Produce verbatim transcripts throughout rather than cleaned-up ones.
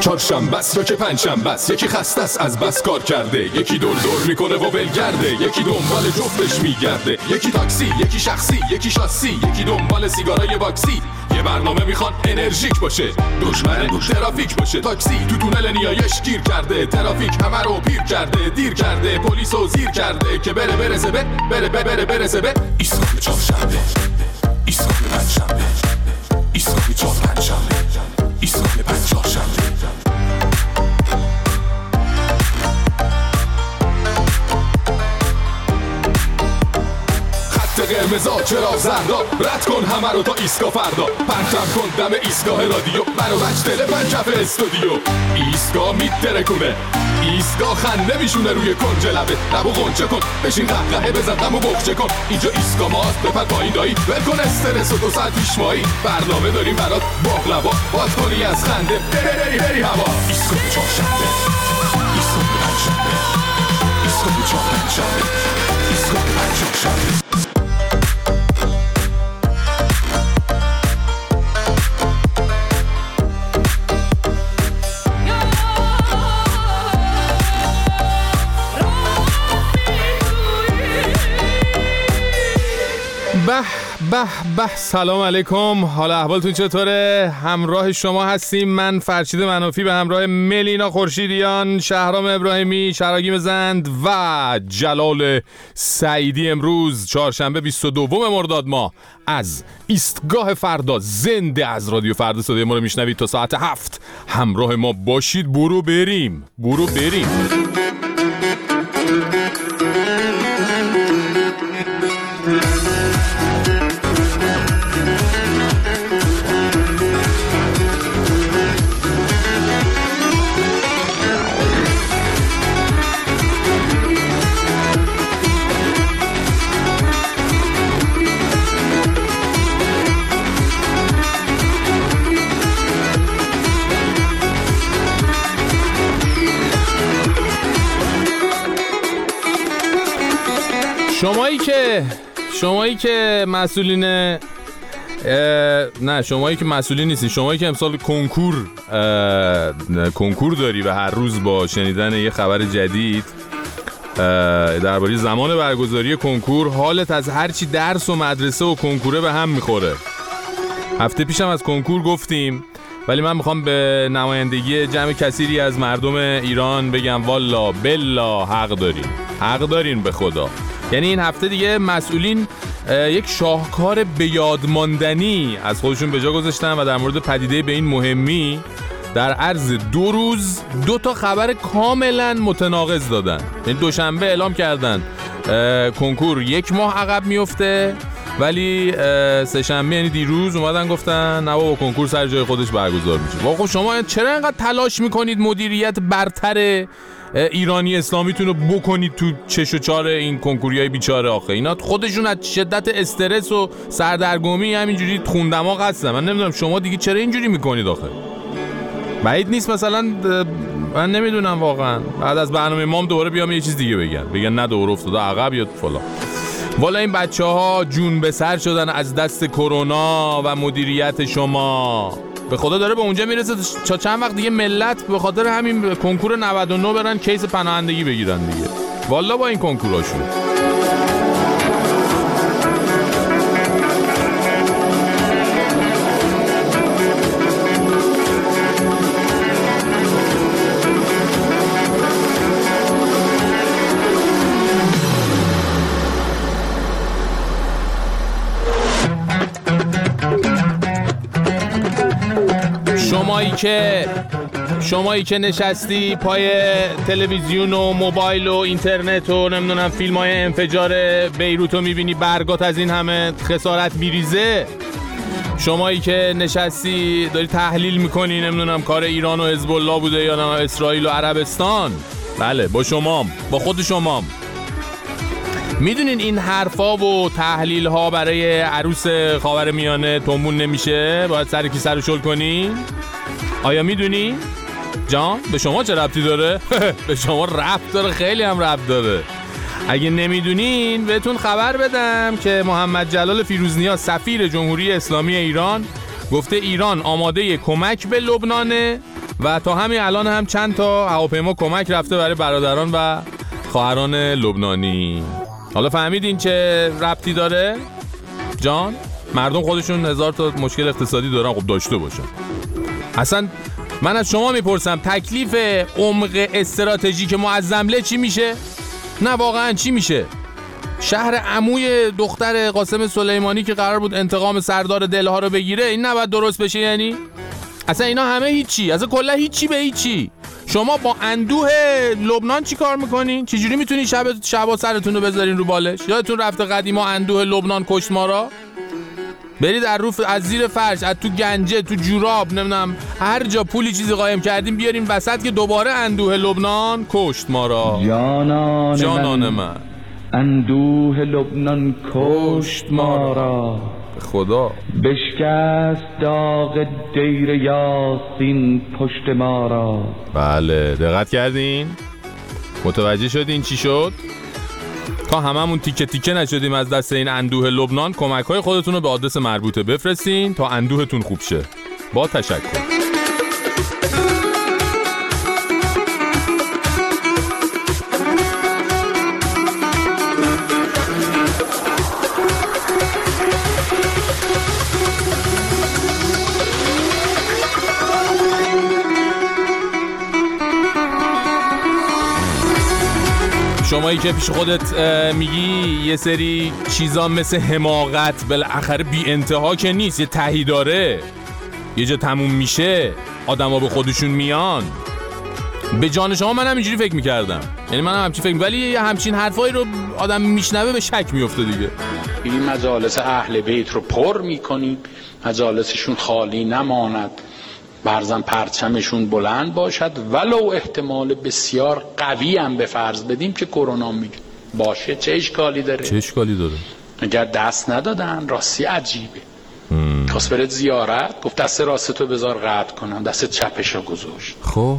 چهارشنبه است یا که پنجشنبه است، یکی خسته است از بس کار کرده، یکی دور دور میکنه و ولگرده، یکی دنبال جفتش میگرده، یکی تاکسی، یکی شخصی، یکی شاسی، یکی دنبال سیگارای باکسی. یه برنامه میخوان انرژیک باشه، دشمن ترافیک باشه. تاکسی تو تونل نیایش گیر کرده، ترافیک همه رو پیر کرده، دیر کرده، پلیس رو زیر کرده که بره برسه به بره بره بره برسه به ایستگاه چهارشنبه، ایستگاه پنجشنبه، ایستگاه چهار پنجشنبه، ایستگاه پنج چهارشنبه. قرمزا چرا زردا، رد کن همه رو تا ایستگاه فردا، پرچم کن دم ایستگاه رادیو، برو بچ تلفن کف استودیو. ایستگاه میترکونه، ایستگاه خنده میشونه روی کنج لبه، لبو غنچه کن، بشین قهقهه بزن غمو بخچه کن. اینجا ایستگاه ماست، بپر پایین دایی، ول کن استرس و دو ساعت پیش مایی، برنامه داریم برات باقلوا، باد کنی از خنده بری بری بری هوا. ایستگاه چهارشنبه، ایستگاه پنجشنبه، ایستگاه چهار پنجشنبه، ایستگاه پنج چهارشنبه. به به به، سلام علیکم، حال احوالتون چطوره؟ همراه شما هستیم من فرشید منافی به همراه ملینا خورشیدیان، شهرام ابراهیمی، شراگیم زند و جلال سعیدی. امروز چهارشنبه بیست و دوم مرداد ماه از ایستگاه فردا زنده از رادیو فردا صدای ما رو میشنوید تا ساعت هفت. همراه ما باشید، برو بریم برو بریم. شمایی که شمایی که مسئولین نه شمایی که مسئولی نیستی، شمایی که امسال کنکور کنکور داری و هر روز با شنیدن یه خبر جدید درباره زمان برگزاری کنکور حالت از هرچی درس و مدرسه و کنکوره به هم میخوره. هفته پیشم از کنکور گفتیم، ولی من میخوام به نمایندگی جمع کثیری از مردم ایران بگم والا بلا حق دارین، حق دارین به خدا. یعنی این هفته دیگه مسئولین یک شاهکار به یاد ماندنی از خودشون به جا گذاشتن و در مورد پدیده به این مهمی در عرض دو روز دو تا خبر کاملا متناقض دادن. یعنی دوشنبه اعلام کردن کنکور یک ماه عقب میفته، ولی سه شنبه یعنی دیروز اومدن گفتن نه بابا کنکور سر جای خودش برگزار میشه. واقعا شما چرا اینقدر تلاش میکنید مدیریت برتر ایرانی اسلامیتون رو بکنید تو چش و چار این کنکوریای بیچاره؟ آخه اینا خودشون از شدت استرس و سردرگمی همینجوری خون دماغ هستن. من نمیدونم شما دیگه چرا اینجوری میکنید؟ آخه بعید نیست مثلا من نمیدونم واقعا بعد از برنامه مام دوباره بیام یه چیز دیگه بگن بگن نه دوباره افتاده عقب یا فلان. والا این بچه ها جون به سر شدن از دست کرونا و مدیریت شما. به خدا داره به اونجا میرسه تا چند وقت دیگه ملت به خاطر همین کنکور نود و نه برن کیس پناهندگی بگیرن دیگه. والا با این کنکوراشون شمایی که شمایی که نشستی پای تلویزیون و موبایل و اینترنت و نمیدونم فیلم‌های انفجار بیروت رو میبینی برگات از این همه خسارت میریزه، شمایی که نشستی داری تحلیل میکنی نمیدونم کار ایران و حزب الله بوده یا نه اسرائیل و عربستان، بله با شمام، با خود شمام. میدونین این حرفا و تحلیل ها برای عروس خاورمیانه تنبون نمیشه؟ باید سر کی سر شل کنی؟ آیا میدونی؟ جان به شما چه ربطی داره؟ به شما ربط داره، خیلی هم ربط داره. اگه نمیدونین بهتون خبر بدم که محمد جلال فیروزنیا سفیر جمهوری اسلامی ایران گفته ایران آماده کمک به لبنانه و تا همین الان هم چند تا هواپیما کمک رفته برای برادران و خواهران لبنانی. حالا فهمیدین چه ربطی داره؟ جان مردم خودشون هزار تا مشکل اقتصادی دارن، خب داشته باشن. اصلا من از شما میپرسم تکلیف عمق استراتژیک معظمله چی میشه؟ نه واقعا چی میشه؟ شهر عموی دختر قاسم سلیمانی که قرار بود انتقام سردار دلها رو بگیره این نباید درست بشه؟ یعنی اصلا اینا همه هیچی، اصلا کلا هیچی به هیچی. شما با اندوه لبنان چی کار میکنین؟ چجوری میتونین شب شبا سرتون رو بذارین رو بالش؟ یادتون رفته قدیما اندوه لبنان کشت ما را؟ برید از رو از زیر فرش، از تو گنجه، تو جوراب، نمیدونم هر جا پولی چیزی قایم کردیم بیاریم وسط که دوباره اندوه لبنان کشت ما را. جانان, جانان من, من اندوه لبنان کشت ما را. خدا بشکست داغ دیر یاسین پشت ما را. بله دقت کردین؟ متوجه شدین چی شد؟ تا هممون تیکه تیکه نشدیم از دست این اندوه لبنان، کمک‌های خودتون رو به آدرس مربوطه بفرستین تا اندوهتون خوب شه. با تشکر. شمایی که پیش خودت میگی یه سری چیزا مثل حماقت بالاخره بی انتها که نیست، یه تهی داره، یه جا تموم میشه، آدم ها به خودشون میان. به جان شما من هم اینجوری فکر میکردم، یعنی من هم همچین فکر، ولی یه همچین حرفایی رو آدم میشنوه به شک میفته دیگه. این مجالس اهل بیت رو پر میکنیم، مجالسشون خالی نماند، برزن پرچمشون بلند باشد، ولو احتمال بسیار قوی هم به فرض بدیم که کرونا می باشه، چه اشکالی داره؟ چه اشکالی داره؟ اگر دست ندادن راستی عجیبه. خواست برد زیارت، گفت دست راستتو بذار قطع کنم، دست چپشو گذاشت. خب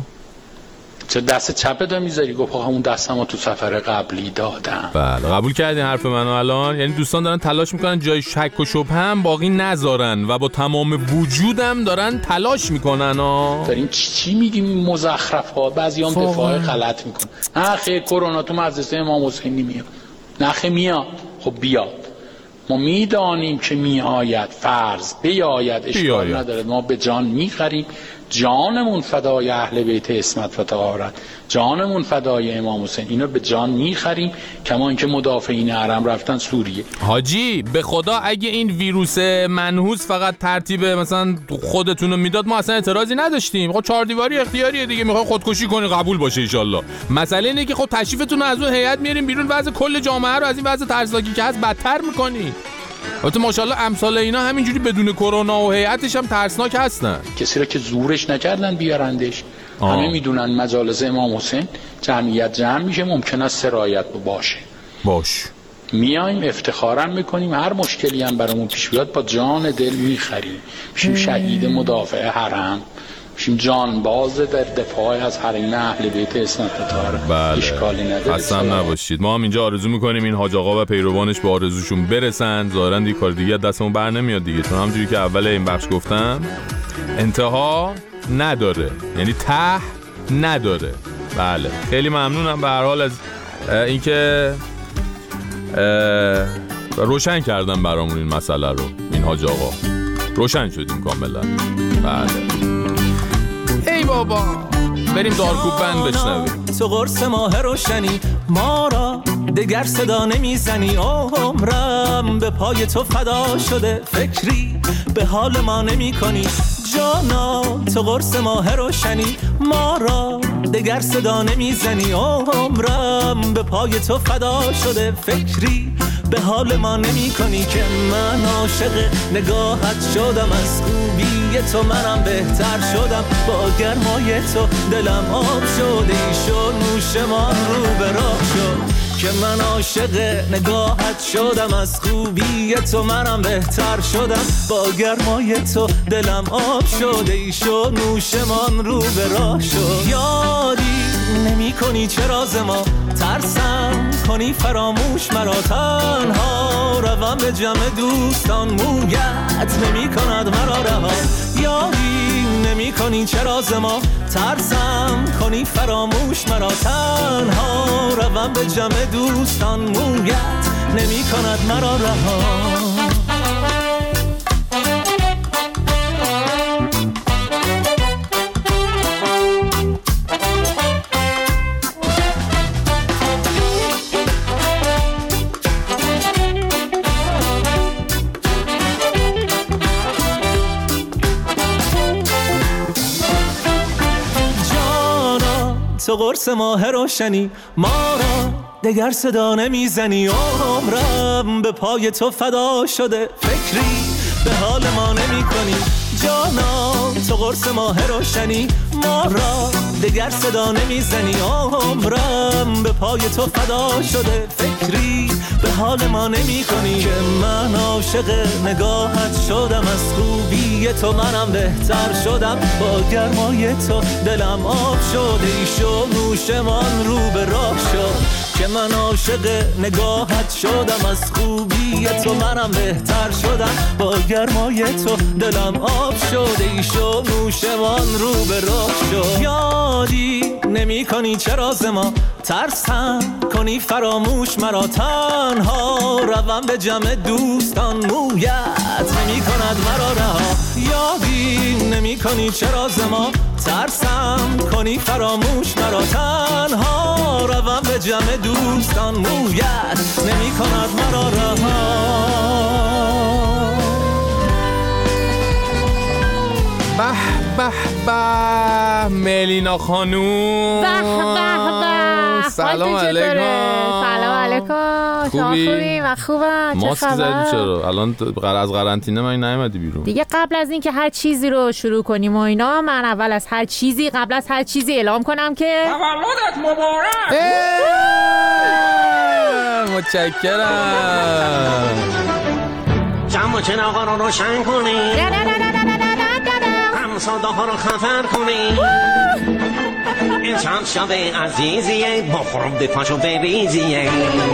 چه دست چپتو میذاری؟ گفت همون دستمو تو سفر قبلی دادم. بله قبول کردین حرف منو الان؟ یعنی دوستان دارن تلاش میکنن جای شک و شبهه هم باقی نذارن و با تمام وجودم دارن تلاش میکنن. ها دارین چی چی میگیم مزخرفات؟ بعضیام دفاع غلط میکنن. نه خیر کرونا تو مدرسه امام حسینی میاد. نه خیر میاد. خب بیاد. ما میدانیم که میآید، فرض بیاید، اشکال نداره، ما به جان میخریم، جانمون فدای اهل بیت عصمت و طهارت، جانمون فدای امام حسین، اینو به جان میخریم. کما اینکه مدافعین حرم رفتن سوریه. حاجی به خدا اگه این ویروس منحوس فقط ترتیب مثلا خودتون رو میداد ما اصلا اعتراضی نداشتیم. خب چهار دیواری اختیاریه دیگه، میخوای خودکشی کنی قبول باشه ان الله. مسئله اینه که خب تشریفتون رو از اون هیئت میاریم بیرون، وضع کل جامعه رو از این وضع ترسناکی که هست بدتر میکنی. البته ماشاءالله امثال اینا همینجوری بدون کرونا و هیئتش هم ترسناک هستن. کسی را که زورش نکردن بیارندش. آه. همه میدونن مجالس امام حسین جمعیت جمع میشه، ممکنه سرایت باشه. باش. میایم افتخارم میکنیم، هر مشکلی هم برامون پیش بیاد با جان دل میخریم. میشیم شهید مدافع حرم، میشیم جانباز در دفاع از حریم اهل بیت عصمت و طهارت. بله. اشکالی نداره. قسم نباشید. ما هم اینجا آرزو میکنیم این حاج آقا و پیروانش به آرزوشون برسن. ظاهرا دیگه کار دیگه دستمون بر نمیاد دیگه، چون همونجوری که اول این بخش گفتم انتها نداره، یعنی ته نداره. بله خیلی ممنونم به هر حال از اینکه روشن کردم برامون این مسئله رو. این حاج آقا روشن شدیم کاملا. بله ای بابا بریم دارکوب بند بشنویم. تو قرص ماه روشنی ما را دگر صدا نمیزنی، عمرم به پای تو فدا شده، فکری به حال ما نمی کنی. جانا تو قرص ماه روشنی ما را دگر صدا نمیزنی، عمرم به پای تو فدا شده، فکری به حال ما نمی کنی. که من عاشق نگاهت شدم، از خوبی تو منم بهتر شدم، با گرمای تو دلم آب شده، ایشون نوشمان رو به راه شد. که من عاشق نگاهت شدم، از خوبی تو منم بهتر شدم، با گرمای تو دلم آب شده، ایشون نوشمان رو به راه شد. یادی نمی کنی چه راز ما، ترسم کنی فراموش مرا، تنها روم به جمع دوستان، مویت نمی کند مرا رها. یادی نمی کنی کنی چرا ز ما ترسم کنی فراموش مرا تنها روم به جمع دوستان مویت نمی کند مرا رها تو قرص ماه روشنی ما را دگر صدا نمیزنی عمرم به پای تو فدا شده فکری به حال ما نمی کنی جانا تو قرص ماه روشنی ما را دگر صدا نمیزنی عمرم به پای تو فدا شده فکری به حال ما نمی کنی که من عاشق نگاهت شدم از خوبی تو منم بهتر شدم با گرمای تو دلم آب شد ایشو نوشمان رو به راه شد که من عاشق نگاهت شدم از خوبی تو منم بهتر شدم با گرمای تو دلم آب شد ایشو نوشمان رو به راه شد یادی نمی کنی چرا ز ما ترسم کنی فراموش مرا تنها روم به جمع دوستان مویت نمی کند مرا رها یادی نمی کنی چرا ز ما ترسم کنی فراموش مرا تنها روم به جمع دوستان مویت نمی کند مرا رها به به به ملینا خانوم به به به سلام علیکم سلام علیکم شما خوبی؟ من خوبم چه ماسک خبر؟ زدی چرا؟ الان از قرنطینه من نیومدی بیرون دیگه قبل از این که هر چیزی رو شروع کنیم و اینا من اول از هر چیزی قبل از هر چیزی اعلام کنم که تولدت مبارک متشکرم جمع چراغا رو روشن کنی نه نه نه نه نه نه نه هم صدا ها رو خفر کنی این چند شب عزیزیه بخورم دفاشو بریزیه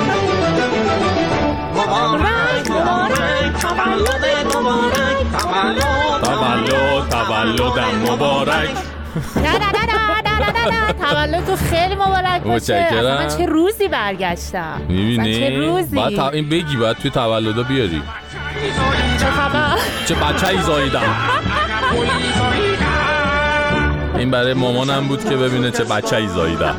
مبارک مبارک تولد مبارک تولد تولدم مبارک نه نه نه نه نه نه تولد تو خیلی مبارک باشه متشکرم. اصلا من چه روزی برگشتم میبینی؟ چه روزی باید تا... این بگی باید توی تولدا بیاری چه خبر چه بچه ای زاییدم این برای مامانم بود که ببینه چه بچه ای زاییدم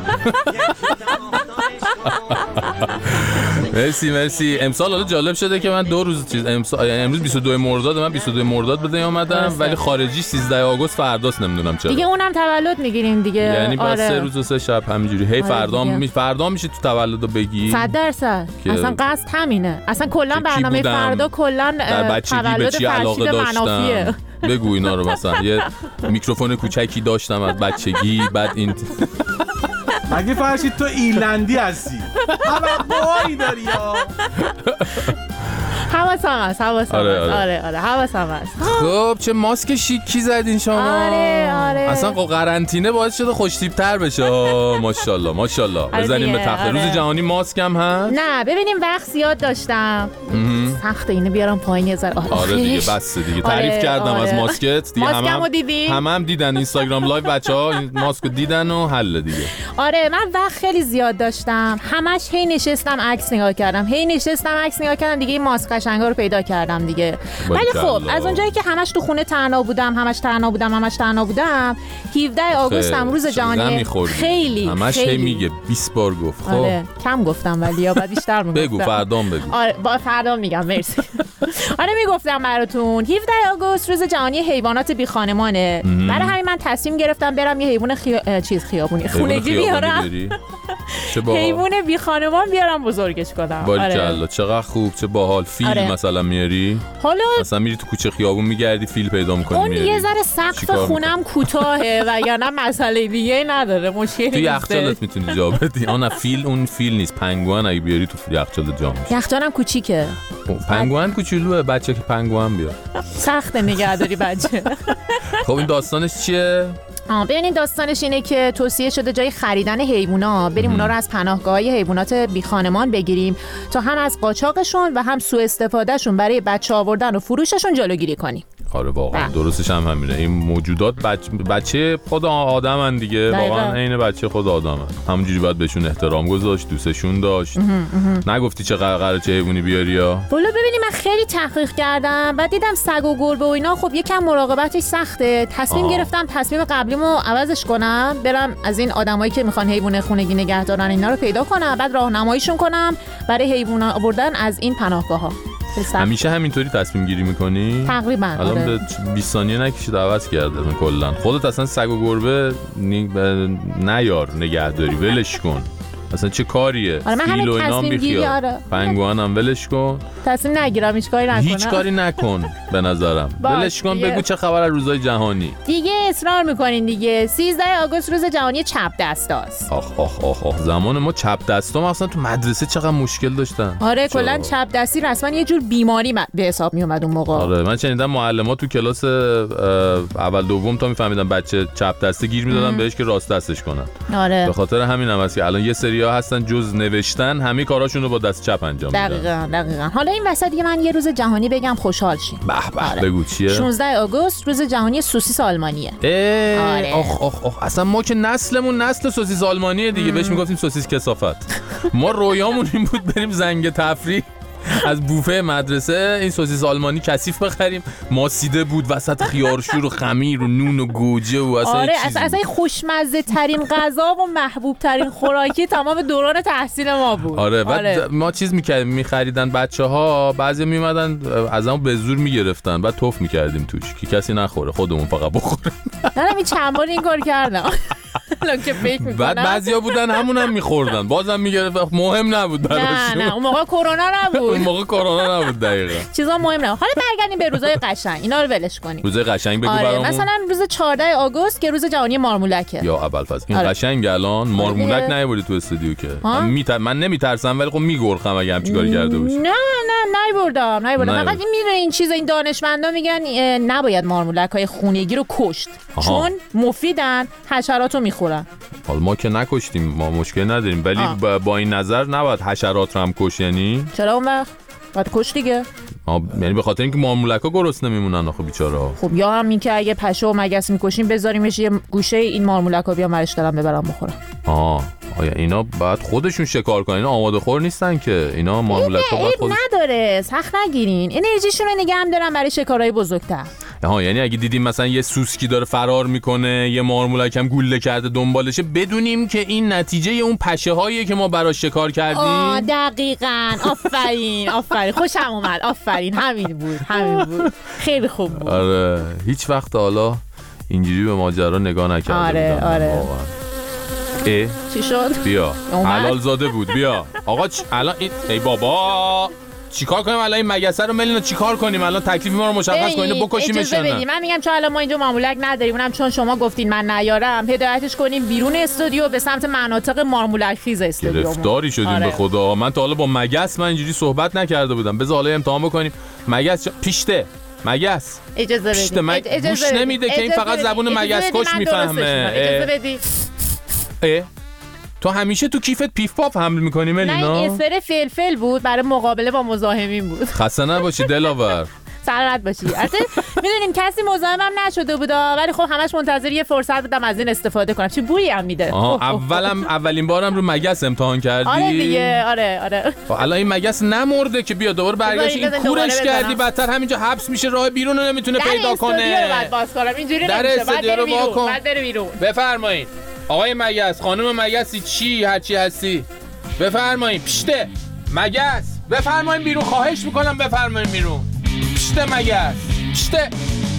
مرسی مرسی. امسال حالا جالب شده که من دو روز چیز امسال امروز بیست و دو مرداد من بیست و دو مرداد به دنیا اومدم ولی خارجی سیزده آگوست فرداست نمیدونم چرا دیگه اونم تولد میگیریم دیگه یعنی بعد آره. سه روز و سه شب همینجوری هی آره فردا دیگه. می فردا میشه تو تولدو بگی صد درصد که- اصلا قصد همینه اصلا کلا کی برنامه بودم؟ فردا کلا در بچگی به تولد چی علاقه فرشید منافیه. داشتم بگو اینا رو مثلا یه میکروفون کوچکی داشتم از بچگی بعد این مگه فرشید تو ایرلندی هستی؟ توقعی داری یا؟ حواسم هست حواسم آره، هست آره. آره آره حواسم هست خب چه ماسک شیکی زدین شما آره، آره. اصلا خب قرنطینه باعث شده خوش تیپ تر بشه آه، ماشاءالله ماشاءالله آره بزنیم به دیگه، تخته آره. روز جهانی ماسک هم هست نه ببینیم وقت زیاد داشتم سخته اینو بیارم پایین یه ذره آره دیگه بس دیگه تعریف آره، کردم آره. از ماسکت دیگه ماسکمو همه دیدی؟ هم, هم دیدن اینستاگرام لایو بچه‌ها این ماسکو دیدن و حل دیگه آره من وقت خیلی زیاد داشتم همش هی نشستم عکس نگاه کردم هی نشستم عکس نگاه کردم دیگه این ماسک قشنگا رو پیدا کردم دیگه ولی خب باریکلا. از اونجایی که همش تو خونه تنها بودم همش تنها بودم همش تنها بودم هفده آگوست هم روز جهانی خیلی همش هی خیلی میگه بیست بار گفت خب آره کم گفتم ولی یا بعد بیشتر میگفتم بگو فردام بگو آره با فردا میگم مرسی آره میگفتم براتون هفده آگوست روز جهانی حیوانات بی خانمانه برای همین من تصمیم گرفتم برم یه حیوان خیا... اه، چیز خیابونی خونگی بیارم چه باحال حیوان بی خانمان بیارم بزرگش کنم باریکلا چقدر خوب چه باحال فیل آره. مثلا میاری حالا مثلا میری تو کوچه خیابون میگردی فیل پیدا میکنی اون میاری یه ذره سقف چیکار خونم کوتاهه وگرنه مسئله دیگه نداره مشکلی تو نیست یخچالت میتونی جا بدی آن فیل اون فیل نیست پنگوئن اگه بیاری تو یخچال جا میشه یخچالم کوچیکه پنگوئن کوچولوه بچه که پنگوئن بیار سخته نگهداری بچه خب این داستانش چیه آه ببینید داستانش اینه که توصیه شده جای خریدن حیوونا بریم اونا رو از پناهگاه‌های حیوانات بی خانمان بگیریم تا هم از قاچاقشون و هم سوء استفادهشون برای بچه آوردن و فروششون جلوگیری کنیم. آره واقعا درستش هم همینه. این موجودات بچ... بچه خود آدمن دیگه، واقعا عین بچه خود آدمن. همونجوری باید بهشون احترام گذاشت، دوستشون داشت. نگفتی چه قراره چه حیوانی بیاری یا؟ والا ببینید من خیلی تحقیق کردم، بعد دیدم سگ و گربه و اینا خب یکم مراقبتش سخته. تصمیم آه. گرفتم تصمیم قبلیمو عوضش کنم، برم از این آدمایی که میخوان حیوان خونگی نگه دارن اینا رو پیدا کنم، بعد راهنماییشون کنم برای حیونا آوردن از این پناهگاه‌ها. همیشه همینطوری تصمیم گیری میکنی؟ تقریبا. الان آره. به بیست ثانیه نکشید عوض کرده کلا. خودت اصلا سگ و گربه نیار نگهداری، ولش کن. اصلا چه کاریه؟ آره من همین تصمیم گیری آره. پنگوئن هم ولش کن. تصمیم نگیرم هیچ کاری نکنم. هیچ کاری نکن به نظرم. ولش کن بگو چه خبر از روزهای جهانی. دیگه اصرار میکنین دیگه. سیزده آگوست روز جهانی چپ دستاست. آخ آخ آخ آخ زمان ما چپ دستا اصلا تو مدرسه چقدر مشکل داشتن. آره کلا چپ دستی رسما یه جور بیماری به حساب می اومد اون موقع. آره من شنیدم معلم‌ها تو کلاس اول دوم تا میفهمیدن بچه چپ دسته گیر میدادن بهش که راست دستش کنن. آره. به خاطر همین هم هست که الان یه سری‌ها هستن جز نوشتن همه کاراشون رو با دست چپ انجام میدن. دقیقاً دقیقاً. حالا این وسط دیگه من یه روز جهانی بگم خوشحال شین. به به آره. بگو چیه؟ شانزده آگوست روز جهانی سوسیس آلمانیه. آره. آخ آخ آخ اصلا ما که نسلمون نسل سوسیس آلمانیه دیگه. بهش میگفتیم سوسیس کثافت. ما رویامون این بود بریم زنگ تفریح از بوفه مدرسه این سوسیس آلمانی کثیف بخریم. ماسیده بود وسط خیارشور و خمیر و نون و گوجه و اصلا آره اصلا اصلا خوشمزه ترین غذا و محبوب ترین خوراکی تمام دوران تحصیل ما بود. آره بعد آره. ما چیز میکردیم میخریدن بچه‌ها، بعضی میومدن ازمون به زور میگرفتن، بعد توف میکردیم توش که کسی نخوره خودمون فقط بخوریم. منم این چند بار این کار کردم. که فکر میکنم بعد بعضیا بودن همونم میخوردن بازم میگرفت، مهم نبود براشون. نه نه اون موقع کرونا نبود. اون موقع کرونا نبود دقیقاً. چیزا مهم نبود. حالا برگردیم به روزای قشنگ. اینا رو ولش کنیم. روزای قشنگ بگو آره. برامون. مثلا روز چهارده آگوست که روز جهانی مارمولکه. یا ابوالفضل این آره. قشنگ الان مارمولک نیوردی تو استودیو که. من, میتر... من نمیترسم ولی خب میگرخم اگه هم چیکار کرده باشی. نه نه نیوردم نیوردم. فقط این میدونه این چیزا این دانشمندا میگن نباید مارمولک‌های خونگی رو کشت. آها. چون مفیدن، حشراتو میخورن. حالا ما که نکشتیم ما مشکل نداریم ولی با, با این نظر نباید حشرات رو هم کش. یعنی چرا اون وقت باید کش دیگه؟ یعنی به خاطر اینکه مارمولک‌ها گرسنه میمونن آخه بیچاره‌ها. خب یا هم این که اگه پشه و مگس میکشیم بذاریمش یه گوشه این مارمولک‌ها بیان برش دارن ببرن بخورن. آه آیا اینا باید خودشون شکار کنن؟ اینا آماده خور نیستن که اینا مارمولک‌ها باید خود نداره سخت نگیرین انرژیشون رو نگه هم دارن برای شکارهای بزرگتر. ها یعنی اگه دیدیم مثلا یه سوسکی داره فرار میکنه یه مارمولک هم گوله کرده دنبالشه بدونیم که این نتیجه اون پشه هاییه که ما براش شکار کردیم. آه دقیقاً آفرین آفرین خوشم اومد آفرین همین بود همین بود خیلی خوب بود. آره هیچ وقت حالا اینجوری به ماجرا نگاه نکرده آره بودم. آره اه چی شد؟ بیا حلال زاده بود بیا آقا چ... الان این ای بابا چیکار کنیم الان این مگسه رو ملینا چیکار کنیم الان تکلیف ما رو مشخص کنین و بکشیمش یا نه؟ من میگم چون الان ما اینجا مارمولک نداریم اونم چون شما گفتین من نیارم هدایتش کنیم بیرون استودیو به سمت مناطق مارمولک خیز استودیو. گرفتاری شدیم آره. به خدا من تا حالا با مگس من اینجوری صحبت نکرده بودم. بذار حالا امتحان بکنیم. مگس پیشته مگس اجازه بدید مگ... گوش نمیده که این فقط زبون مگس کش میفهمه. اجازه بدید. تو همیشه تو کیفت پیف پاپ حمل میکنی ملینا؟ نه این اسپری فلفل بود برای مقابله با مزاحمین بود. خسته نباشی دلاور. سلامت باشی. البته میدونین کسی مزاحمم نشده بود ولی خب همش منتظر یه فرصت بودم از این استفاده کنم. چه بویی هم میده. اولم اولین بارم رو مگس امتحان کردی؟ آره دیگه آره آره. الان این مگس نمرده که بیا دوباره برگشت این کورش کردی بدتر همینجا حبس میشه راه بیرون رو نمیتونه پیدا کنه. در استودیو بعد باز کنم اینجوری نمیشه. بعد بره بیرون. بفرمایید. آقای مگس خانم مگسی چی هرچی هستی بفرمایید. پشته مگس بفرمایید بیرون خواهش میکنم بفرمایید بیرون. پشته مگس پشته.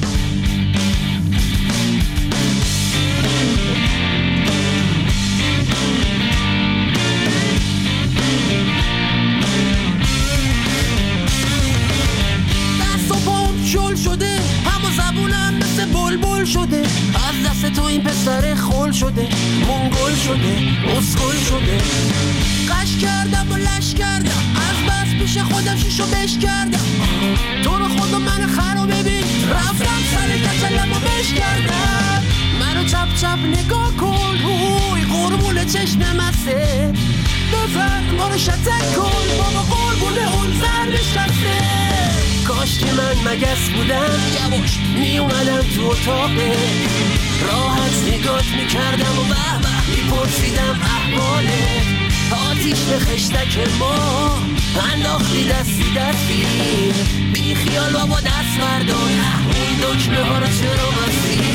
دست و پام شل شده همه زبونم مثل بلبل شده از دست تو این پسر خول شده منگل شده اسکل شده قش کردم و لش کردم از بس پیش خودم شیشو بش کردم تو رو خدا من خرو ببین رفتم سر کچلم و بش کردم منو چپ چپ نگاه کن روی قربون چشم مسته بفرد ما رو شتک کن بابا قربون اون زن نشسته کاش کاش که من مگس بودم یواش می اومدم تو اتاقه راحت نگات میکردم و به به میپرسیدم احواله آتیش به خشتک ما انداختی دستی دستی بی خیال بابا دست بردار اون دکمه ها را چرا بستی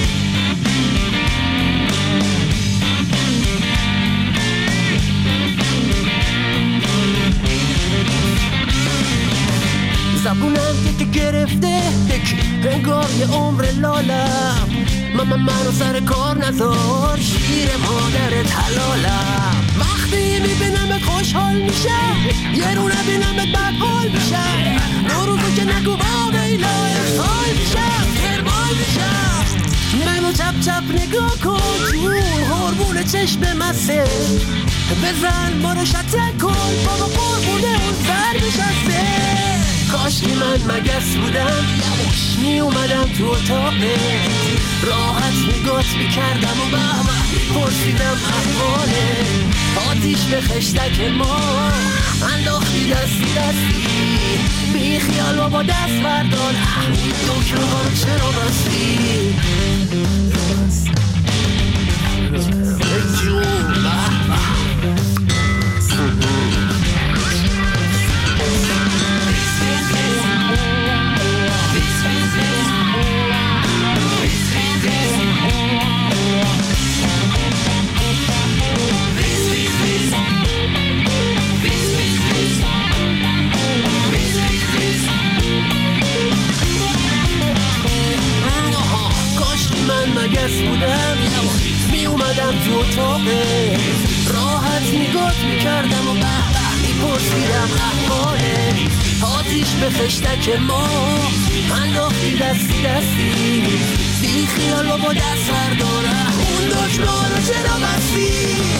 زبونم که گرفته یکی انگار یه عمر لالم ماما منو سر کار نذار شیر مادرت حلالم وقتی میبینمت خوشحال میشم یه رو نبینمت بدحال میشم نوروزو که نگو با ویلا افعال میشم ترمال میشم منو چپ چپ نگاه کن جون هرمون چشم مسه بزن ما رو شتک کن بابا قربونه اون سر میشسته کاش که من مگس بودم یواش می اومدم تو اتاقه راحت نگات میکردم و به به پرسیدم احواله آتیش به خشتک ما انداختی دستی دستی بی خیال بابا دست بردار این دکمه ها رو چرا بستی جون به مگس بودم می اومدم تو اتاقه راحت نگات میکردم و به به میپرسیدم احواله آتیش به خشتک ما انداختی دستی دستی بی خیال بابا دست بردارم اون دکمه ها رو چرا بستی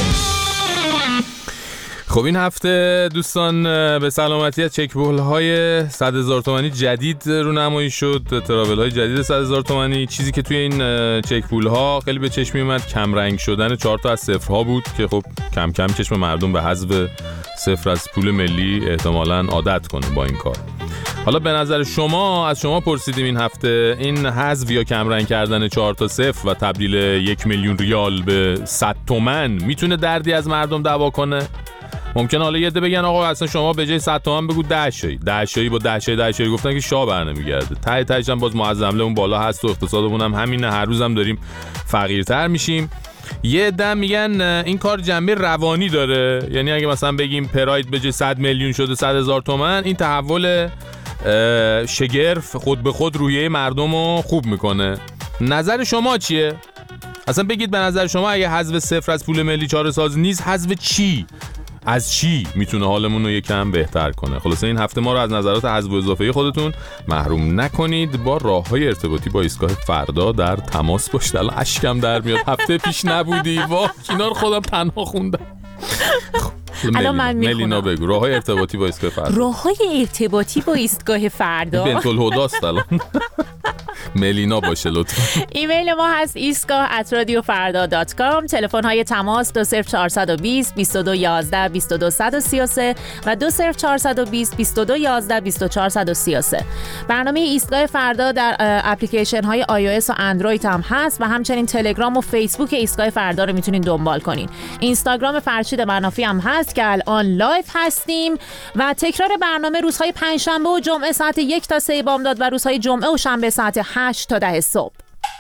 خب این هفته دوستان به سلامتی از چکبول های صد هزار تومانی جدید رونمایی شد تراول های جدید صد هزار تومانی چیزی که توی این چکبول ها خیلی به چشم میومد کم رنگ شدن چهار تا از صفرها بود که خب کم کم چشم مردم به حذف صفر از پول ملی احتمالاً عادت کنه با این کار. حالا به نظر شما از شما پرسیدیم این هفته این حذف یا کم رنگ کردن چهار تا صفر و تبدیل یک میلیون ریال به صد تومن میتونه دردی از مردم دوا کنه؟ ممکنه حالا یه عده بگن آقا اصلا شما به جای صد تومن بگو ده شایی ده شایی با ده شایی ده شایی گفتن که شاه برنمیگرده ته تهش هم باز معظمله اون بالا هست و اقتصادمون هم همینه هر روز هم داریم فقیرتر میشیم. یه عده میگن این کار جنبه روانی داره یعنی اگه مثلا بگیم پراید به جای صد میلیون شده صد هزار تومن این تحول شگرف خود به خود روحیه مردم رو خوب میکنه. نظر شما چیه؟ اصلا بگید به نظر شما اگه حذف صفر از پول ملی چاره ساز نیست حذف چی؟ از چی میتونه حالمون رو یکم بهتر کنه؟ خلاصه این هفته ما رو از نظرات حذف و اضافه خودتون محروم نکنید. با راههای ارتباطی با ایستگاه فردا در تماس باشید. الان اشکم در میاد هفته پیش نبودی وا اینا رو خودم تنها خوندم. الان من میخونم. ملینا بگو راههای ارتباطی با ایستگاه فردا. راههای ارتباطی با ایستگاه فردا بنت الهداست الان. ملینا باشه لطفا. ایمیل ما هست ایستگاه ات رادیو فردا دات کام. تلفن های تماس دو صفر چهار دو صفر بیست و دو یازده بیست و دو سی و سه و دو صفر چهار دو صفر بیست و دو یازده بیست و چهار سی و سه. برنامه ایستگاه فردا در اپلیکیشن های آی او اس و اندروید هم هست و همچنین تلگرام و فیسبوک ایستگاه فردا رو میتونین دنبال کنین. اینستاگرام فرشید منافی هم هست که الان لایو هستیم و تکرار برنامه روزهای پنجشنبه و جمعه ساعت یک تا سه بامداد و روزهای جمعه و شنبه ساعت هشت تا ده صبح.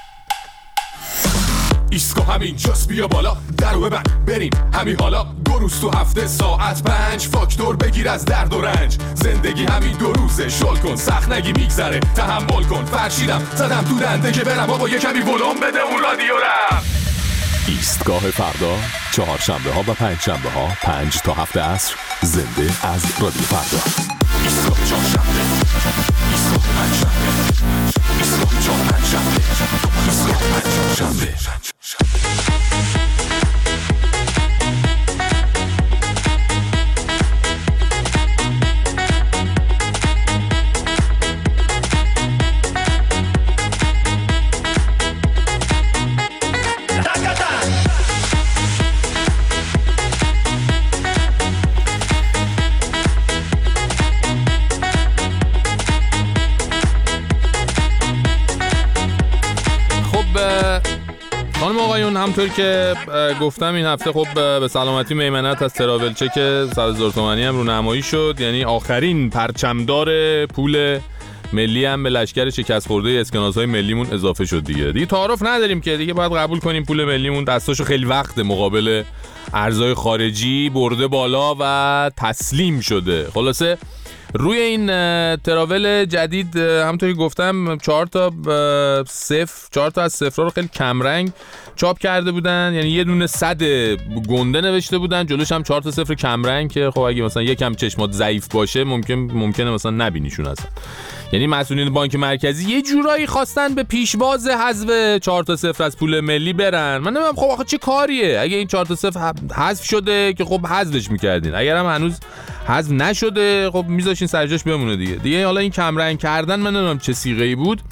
ایستگاه همین جاست بیا بالا درو ببند بریم همین حالا دو روز تو هفته ساعت پنج فاکتور بگیر از درد و رنج زندگی همین دو روزه شل کن سخت نگی میگذره تحمل کن فرشیدم زدم تو دنده که برم بابا یه کمی ولوم بده اون رادیو رم. ایستگاه فردا چهارشنبه ها و پنج شنبه ها پنج تا هفت عصر زنده از رادیو فردا. ایستگاه چهارشنبه ایستگاه پنجشنبه ایستگاه چهار پنجشنبه ایستگاه پنجشنبه. خانم آقایون، همطور که گفتم این هفته خب به سلامتی میمنت از تراول چک صد هزار تومانی هم رو نمایی شد. یعنی آخرین پرچمدار پول ملی هم به لشکر شکست خورده اسکناس‌های ملیمون اضافه شد دیگه. دیگه تعارف نداریم که دیگه باید قبول کنیم پول ملیمون دستاشو خیلی وقت مقابل ارزهای خارجی برده بالا و تسلیم شده. خلاصه روی این تراول جدید همونطوری گفتم چهار تا صفر چهار تا از صفرها رو خیلی کم رنگ چاپ کرده بودن. یعنی یه دونه صد گنده نوشته بودن، جلوش هم چهار تا صفر کم رنگ که خب اگه مثلا یکم چشمات ضعیف باشه ممکن ممکنه مثلا نبینیشون اصلا. یعنی مسئولین بانک مرکزی یه جورایی خواستن به پیشواز حذف چهار تا صفر از پول ملی برن. من نمیدونم خب آخه چه کاریه؟ اگه این چهار تا صفر حذف شده که خب حذفش می‌کردین، اگر هم هنوز حذف نشده خب میذاشین سرجاش بمونه دیگه. دیگه حالا این کم رنگ کردن من نمیدونم چه صیغه‌ای بود.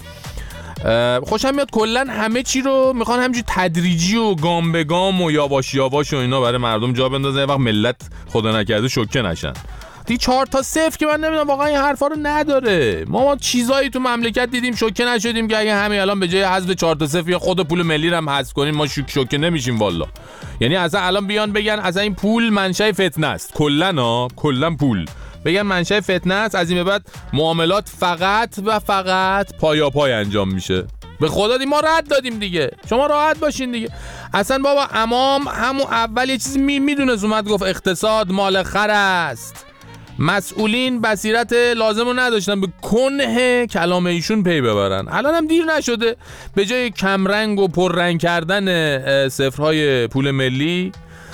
خوشم میاد کلا همه چی رو میخوان همینجوری تدریجی و گام به گام و یواش یواش و اینا برای مردم جا بندازن، وقت ملت خدا نکرده شوکه نشن. دی چهار تا صفر که من نمیدونم واقعا این حرفا رو نداره. ما ما چیزایی تو مملکت دیدیم شوکه نشدیم که اگه همین الان به جای حذف چهار تا صفر یا خود پول ملی رو هم حذف کنیم ما شوک شوکه نمیشیم والا. یعنی اصلا الان بیان بگن اصلا این پول منشأ فتنه است، کلا ها کلا پول بگن منشأ فتنه است، از این به بعد معاملات فقط و فقط پایا پای انجام میشه. به خدا دی ما رد دادیم دیگه، شما راحت باشین دیگه. اصلا بابا امام همون اول یه چیزی می میدونست، اومد گفت اقتصاد مال خر است. مسئولین بصیرت لازم رو نداشتن به کنه کلام ایشون پی ببرن. الان هم دیر نشده، به جای کمرنگ و پررنگ کردن صفرهای پول ملی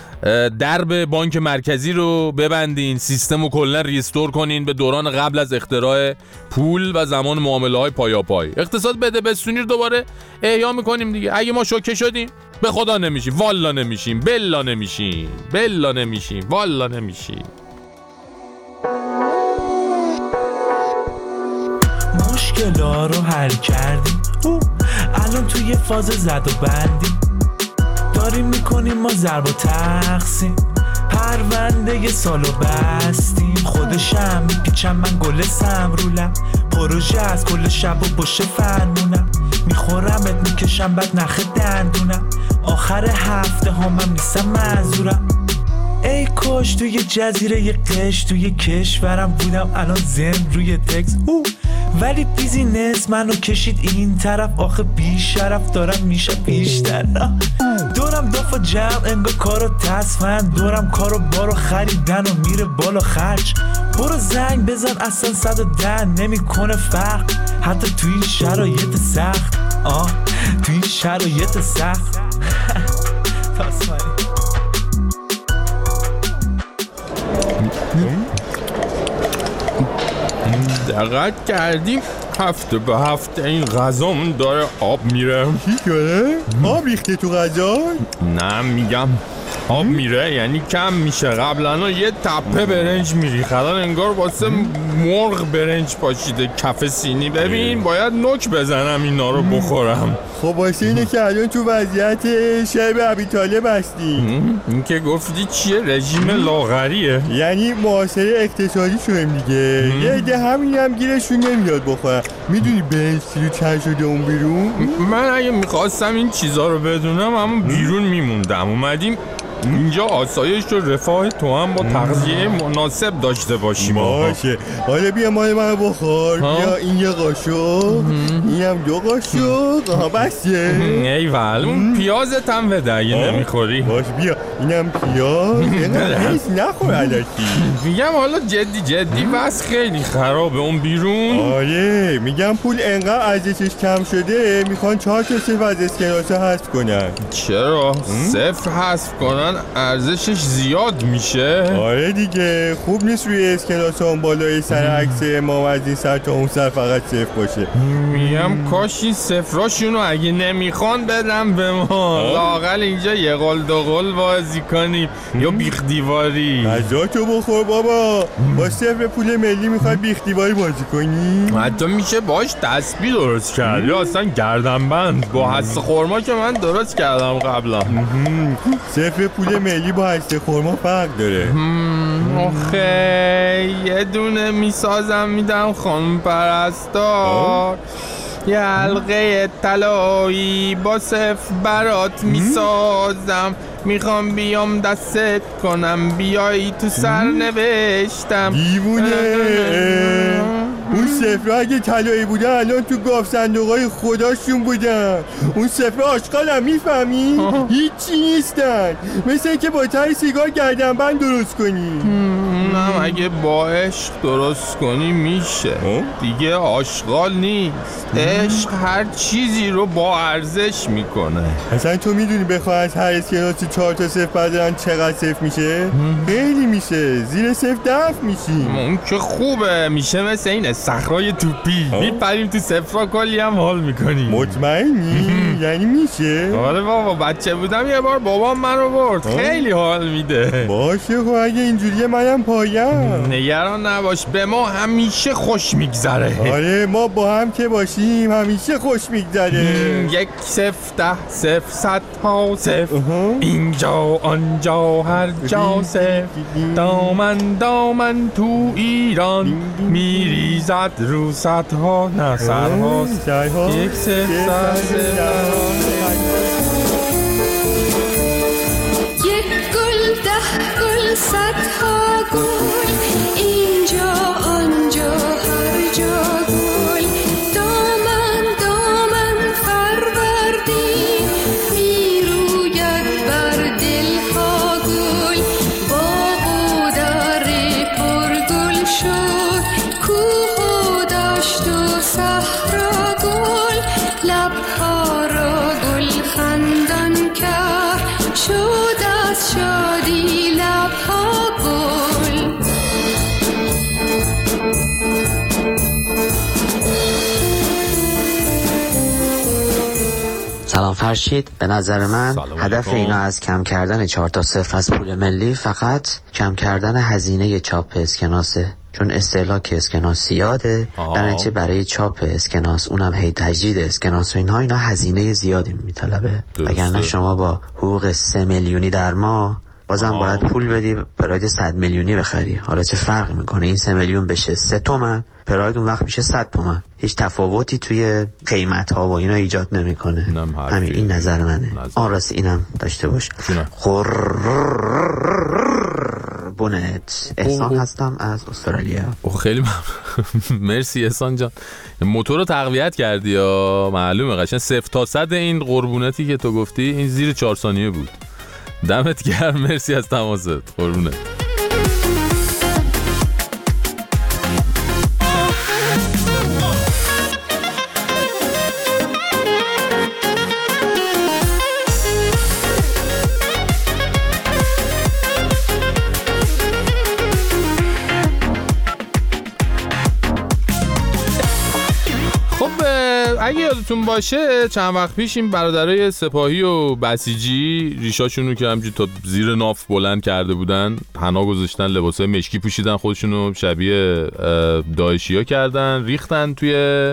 درب بانک مرکزی رو ببندین، سیستم رو کلا ریستور کنین به دوران قبل از اختراع پول و زمان معامله های پایا پای. اقتصاد بده بستونی رو دوباره احیا میکنیم دیگه. اگه ما شوکه شدیم به خدا نمیشیم، والا نمیشیم، بلا نمیشیم، بلا نمیشیم، والا نمیشیم. مشکلا رو حل کردیم، الان توی فاز زد و بندیم، داریم میکنیم ما ضرب و تقسیم، پرونده یه سالو بستیم، خودشم میپیچم من گل سمرولم، پروژه از کل شب و باشه فرمونم، میخورمت میکشم بعد نخ دندونم، آخر هفته ها من میسم معذورم. ای کاش توی جزیره یه قش توی کشورم بودم الان زن روی تکس، ولی بیزینس منو کشید این طرف، آخه بی شرف دارم میشه بیشتر، دورم داف و جمع انگار کارو تصفن، دورم کارو بارو خریدن و میره بالا خرج، برو زنگ بزن اصلا صد و ده نمی کنه فرق، حتی توی این شرایط سخت، آه توی این شرایط سخت. پاسمانی دقت کردیم هفته به هفته این غذامون داره آب میره. چی شده؟ آب ریخته تو غذا؟ نه میگم آب میره یعنی کم میشه. قبلا یه تپه برنج میریخت، الان انگار واسه مرغ برنج پاشیده کف سینی. ببین باید نوک بزنم اینا رو بخورم. خب واسه اینه که الان تو وضعیت شعب ابی طالب هستیم. این که گفتی چیه؟ رژیم لاغریه، یعنی معاصره اقتصادی شدیم دیگه. یه عده همین هم گیرشون نمیاد بخورم. میدونی برنج کیلو چند شده اون بیرون؟ من اگه میخواستم این چیزا رو بدونم همون بیرون میموندم. اومدیم اینجا آسایش و رفاه تو هم با تغذیه مناسب داشته باشیم. باشه حالا بیا مال منو بخور. بیا این یه قاشق، اینم دو قاشق. آها بسیه. ایول اون پیازت هم بده اگه نمیخوری. باش بیا اینم پیاز. اینم نیست نخور علکی. میگم حالا جدی جدی بس خیلی خرابه اون بیرون. آره میگم پول انقدر ارزشش کم شده میخوان چهار تا صفر از اسکناسا حذف کنن. چرا؟ صفر حذف کنن ارزشش زیاد میشه. آره دیگه خوب نیست روی اسکناسا اون بالای سر عکس امام از این سر تا اون سر فقط صفر باشه. میگم کاش این صفراشونو اگه نمیخوان بدم به ما، لااقل اینجا یه قل دو قل بازی کنیم یا بیخ دیواری. غذاتو بخور بابا. با صفر پول ملی میخوای بیخ دیواری بازی کنی؟ حتی میشه باش تسبیح درست کرد یا اصلا گردنبند با حس خرما که من درست کردم قبلا. صفر پول ملی با هسته خورما فرق داره. آخه یه دونه میسازم میدم خانم پرستار، یه حلقه طلایی با صف برات میسازم، میخوام بیام دستت کنم بیایی تو سرنوشتم. دیوونه، اون صفر اگه طلایی بوده الان تو گاف صندوقای خداشون بودن. اون صفر آشغالم، میفهمی؟ هیچی نیستن، مثل اینکه با تای سیگار گردنبند درست کنی. نه اگه با عشق درست کنی میشه دیگه، آشغال نیست. عشق هر چیزی رو با ارزش میکنه. اصلا تو میدونی بخواه از هر اسکناسی چهار تا صفر بردارن چقدر صفر میشه؟ خیلی میشه، زیر صفر دفع میشی. اون که خوبه، میشه مثل این صخرای توپی، میپریم تو صفرا کلی هم حال میکنیم. مطمئنی؟ یعنی میشه؟ آره بابا، بچه بودم یه بار بابام منو برد، خیلی حال میده. باشه خب اگه اینجوریه منم پایم. نگران نباش، به ما همیشه خوش میگذره. آره ما با هم که باشیم همیشه خوش میگذره. یک صفر ده صفر صد ها صفر، اینجا آنجا هر جا صفر، دامن دامن تو ایران میریزد رو صدها نه سرهاست. یک صفر صد یک گل ده گل صدها گل، اینجا آنجا هر جا گل، دامن دامن فروردین میروید بر دلها گل، باغ و در پر گل شد، کوه و دشت و صحرا گل، لبها را گل خندان کرد، شد از شادی لبها گل. سلام فرشید، به نظر من هدف اینا از کم کردن چهار تا صفر از پول ملی فقط کم کردن هزینه چاپ اسکناسه، چون استهلاک اسکناس زیاده، در نتیجه برای چاپ اسکناس اونم هی تجدید اسکناس و اینها اینا هزینه زیادی میطلبه. وگرنه شما با حقوق سه میلیونی در ماه بازم آه. باید پول بدی پراید صد میلیونی بخری. حالا چه فرق میکنه این سه میلیون بشه سه تومن، پراید اون وقت میشه صد تومن، هیچ تفاوتی توی قیمت ها و اینا ایجاد نمیکنه. همین این نظر منه. آن راست اینم داشته باش. بونت احسان هستم از استرالیا. اوه خیلی مرسی احسان جان، موتور رو تقویت کردی یا معلومه قشنگ صفر تا صد این قربونتی که تو گفتی این زیر چهار ثانیه بود. دمت گرم، مرسی از تماست قربونه. اگه یادتون باشه چند وقت پیش این برادرای سپاهی و بسیجی ریشاشونو که همجوری تا زیر ناف بلند کرده بودن، حنا گذاشتن، لباسای مشکی پوشیدن، خودشونو شبیه داعشیا کردن، ریختن توی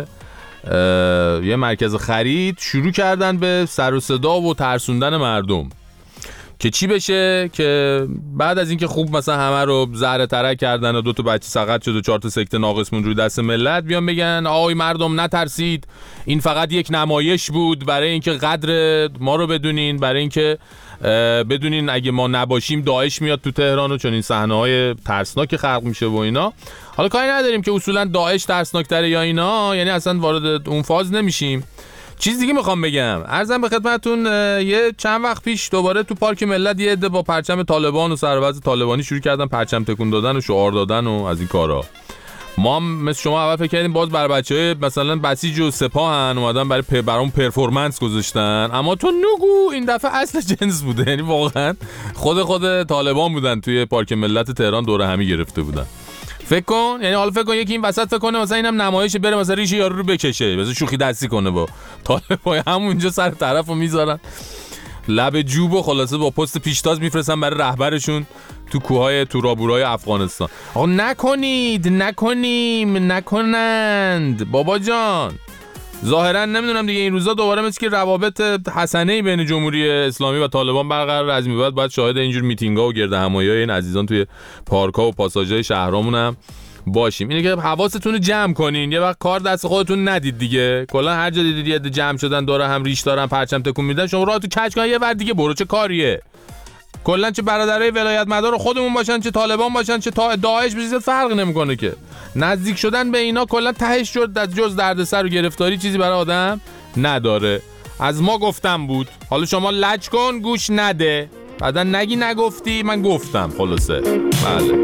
یه مرکز خرید، شروع کردن به سر و صدا و ترسوندن مردم که چی بشه که بعد از اینکه خوب مثلا همه رو زهره ترک کردن و دو تا بچه سقط شد و چهار تا سکته ناقص موند روی دست ملت، بیان بگن آقای مردم نترسید، این فقط یک نمایش بود برای اینکه قدر ما رو بدونین، برای اینکه بدونین اگه ما نباشیم داعش میاد تو تهران و چون این صحنه‌های ترسناک خلق میشه و اینا. حالا کاری نداریم که اصولا داعش ترسناک‌تره یا اینا، یعنی اصلا وارد اون فاز نمیشیم. چیز دیگه میخوام بگم، عرضم به خدمتتون، یه چند وقت پیش دوباره تو پارک ملت یه عده با پرچم طالبان و سرباز طالبانی شروع کردن پرچم تکون دادن و شعار دادن و از این کارا. ما هم مثل شما اول فکر کردیم باز برای بچهای مثلا بسیج و سپاهن اومدن برای پ... برام پرفورمنس گذاشتن، اما تو نگو این دفعه اصل جنس بوده، یعنی واقعا خود خود طالبان بودن توی پارک ملت تهران دوره همی گرفته بودن. فکر کن، یعنی حالا فکر کن یکی این وسط فکر کنه مثلا اینم نمایشه بره مثلا ریش یارو رو بکشه، مثلا شوخی دستی کنه با طالبای، همونجا سر طرفو میذارن لب جوب و خلاصه با پست پیشتاز میفرستن برای رهبرشون تو کوههای تو رابورای افغانستان. آقا نکنید، نکنیم، نکنند بابا جان. ظاهرا نمیدونم دیگه این روزا دوباره مثل که روابط حسنه‌ای بین جمهوری اسلامی و طالبان برقرار، از این بعد باید شاهد اینجور میتینگ‌ها و گرد همایی‌های این عزیزان توی پارک‌ها و پاساژهای شهرامون هم باشیم. اینه که حواستون رو جمع کنین، یه وقت کار دست خودتون ندید دیگه. کلا هر جا دیدید یه جمع شدن دور هم ریش دارن پرچم تکون میدن، شما راه تو کج کن یه ور دیگه برو، چه کاریه؟ کلا چه برادرای ولایت مدار خودمون باشن، چه طالبان باشن، چه تا داعش بزید، فرق نمیکنه که. نزدیک شدن به اینا کلا تهش جز جز دردسر و گرفتاری چیزی برای آدم نداره. از ما گفتم بود، حالا شما لج کن گوش نده، بعدا نگی نگفتی من گفتم. خلاصه بله.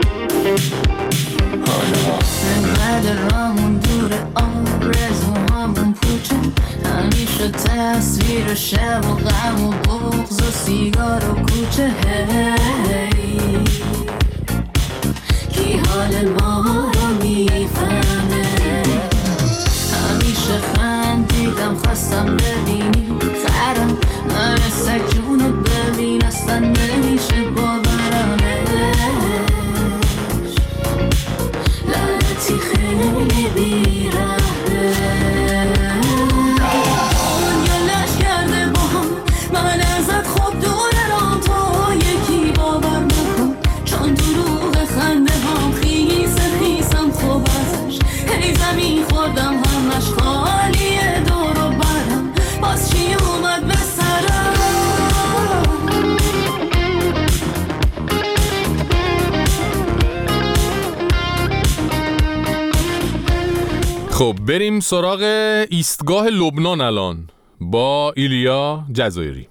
انقدر رامون دوره آرزوهامون پوچه، همیشه تصویر شب و غم و بغض و سیگار و کوچه. هی کی حال ما رو میفهمه؟ همیشه خندیدم خواستم ببینی خرم، من سکونو ببین اصلا نمیشه باورمش. لعنتی خیلی بیرحمه، دنیا لش کرده با هم، من ازت خوب دورم تو یکی باور نکن، چون دروغ خنده هم خیس خیسم خوب ازش. هی زمین خوردم همش خالیه دور و برم، باز چی اومد به سرم؟ خب بریم سراغ ایستگاه لبنان الان با ایلیا جزایری.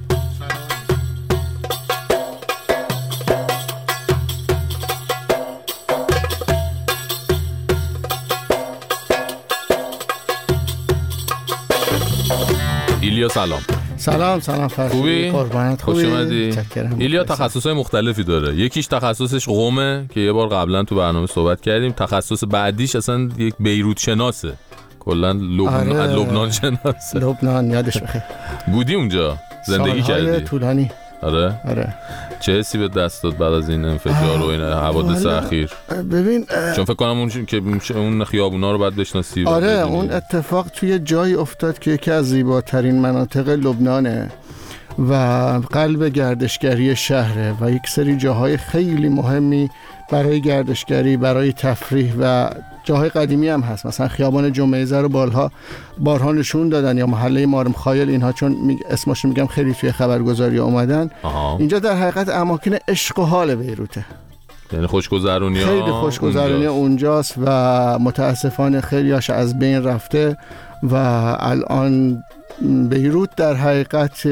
ایلیا سلام. سلام سلام فرشید. خوبی؟ قربانت. خوبی؟ خوش اومدی. ایلیا تخصصهای مختلفی داره. یکیش تخصصش قومه که یه بار قبلا تو برنامه صحبت کردیم. تخصص بعدیش اصلا یک بیروت شناسه. کلا لبنان آره. لبنان شناسه. لبنان یادش بخیر. بودی اونجا؟ زندگی کردی؟ سالهای طولانی. آره. آره. چه حسی به دست داد بعد از این انفجار و این حوادث اخیر؟ ببین چون فکر کنم اون که اون خیابونا رو باید بشناسی. آره اون اتفاق توی جایی افتاد که یکی از زیباترین مناطق لبنانه و قلب گردشگری شهره و یک سری جاهای خیلی مهمی برای گردشگری، برای تفریح و جاهای قدیمی هم هست. مثلا خیابان جمعه زر و بالها بارها نشون دادن، یا محله مارم خایل، اینها چون اسمش میگم خیلی توی خبرگزاری اومدن. آها. اینجا در حقیقت اماکن عشق و حال بیروته، یعنی خوشگذرونی ها خیلی خوشگذرونی اونجاست و متاسفانه خیلی هاش از بین رفته و الان بیروت در حقیقت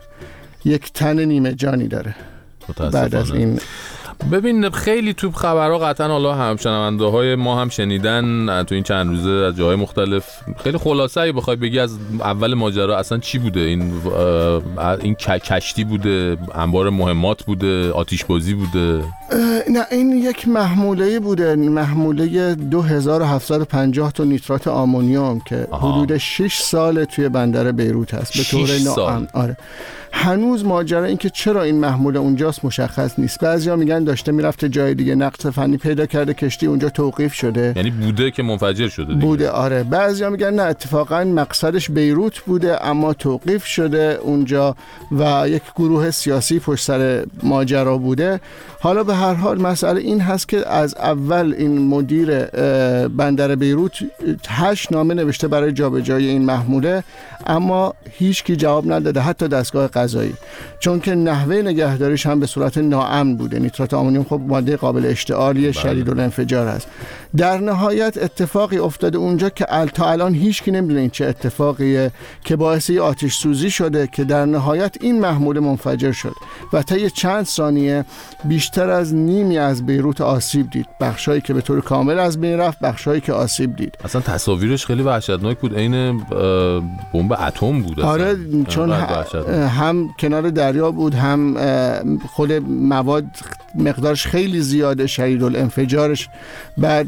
یک تن نیمه جانی داره بعد از این. ببین خیلی تو خبرها قطعا حالا هم شنونده های ما هم شنیدن تو این چند روزه از جاهای مختلف. خیلی خلاصه اگه بخوای بگی از اول ماجرا اصلا چی بوده؟ این این کشتی بوده، انبار مهمات بوده، آتش بازی بوده؟ نه این یک محموله بوده، محموله دو هزار و هفتصد و پنجاه تا نیترات آمونیوم که آها. حدود شش سال توی بندر بیروت هست به طور ناامن. آره هنوز ماجرا این که چرا این محموله اونجاست مشخص نیست. بعضیا میگن داشته میرفته جای دیگه، نقص فنی پیدا کرده کشتی اونجا توقیف شده، یعنی بوده که منفجر شده دیگه. بوده آره. بعضیا میگن نه اتفاقا مقصدش بیروت بوده اما توقیف شده اونجا و یک گروه سیاسی پشت سر ماجرا بوده. حالا به هر حال مسئله این هست که از اول این مدیر بندر بیروت هشت نامه نوشته برای جابجایی این محموله اما هیچ کی جواب نداده، حتی دستگاه قضایی، چون که نحوه نگهداریش هم به صورت ناامن بوده. نیترات آمونیوم خب ماده قابل اشتعالی شدید الانفجار است. در نهایت اتفاقی افتاده اونجا که تا الان هیچ کی نمیدونه این چه اتفاقیه که باعث آتش سوزی شده که در نهایت این محموله منفجر شد و طی چند ثانیه بیشتر از نیمی از بیروت آسیب دید. بخشایی که به طور کامل از بین رفت، بخشایی که آسیب دید. اصلا تصاویرش خیلی وحشتناک بود، عین بمب اتم بود. آره چون هم کنار دریا بود، هم خود مواد مقدارش خیلی زیاده، شدید الانفجارش. بعد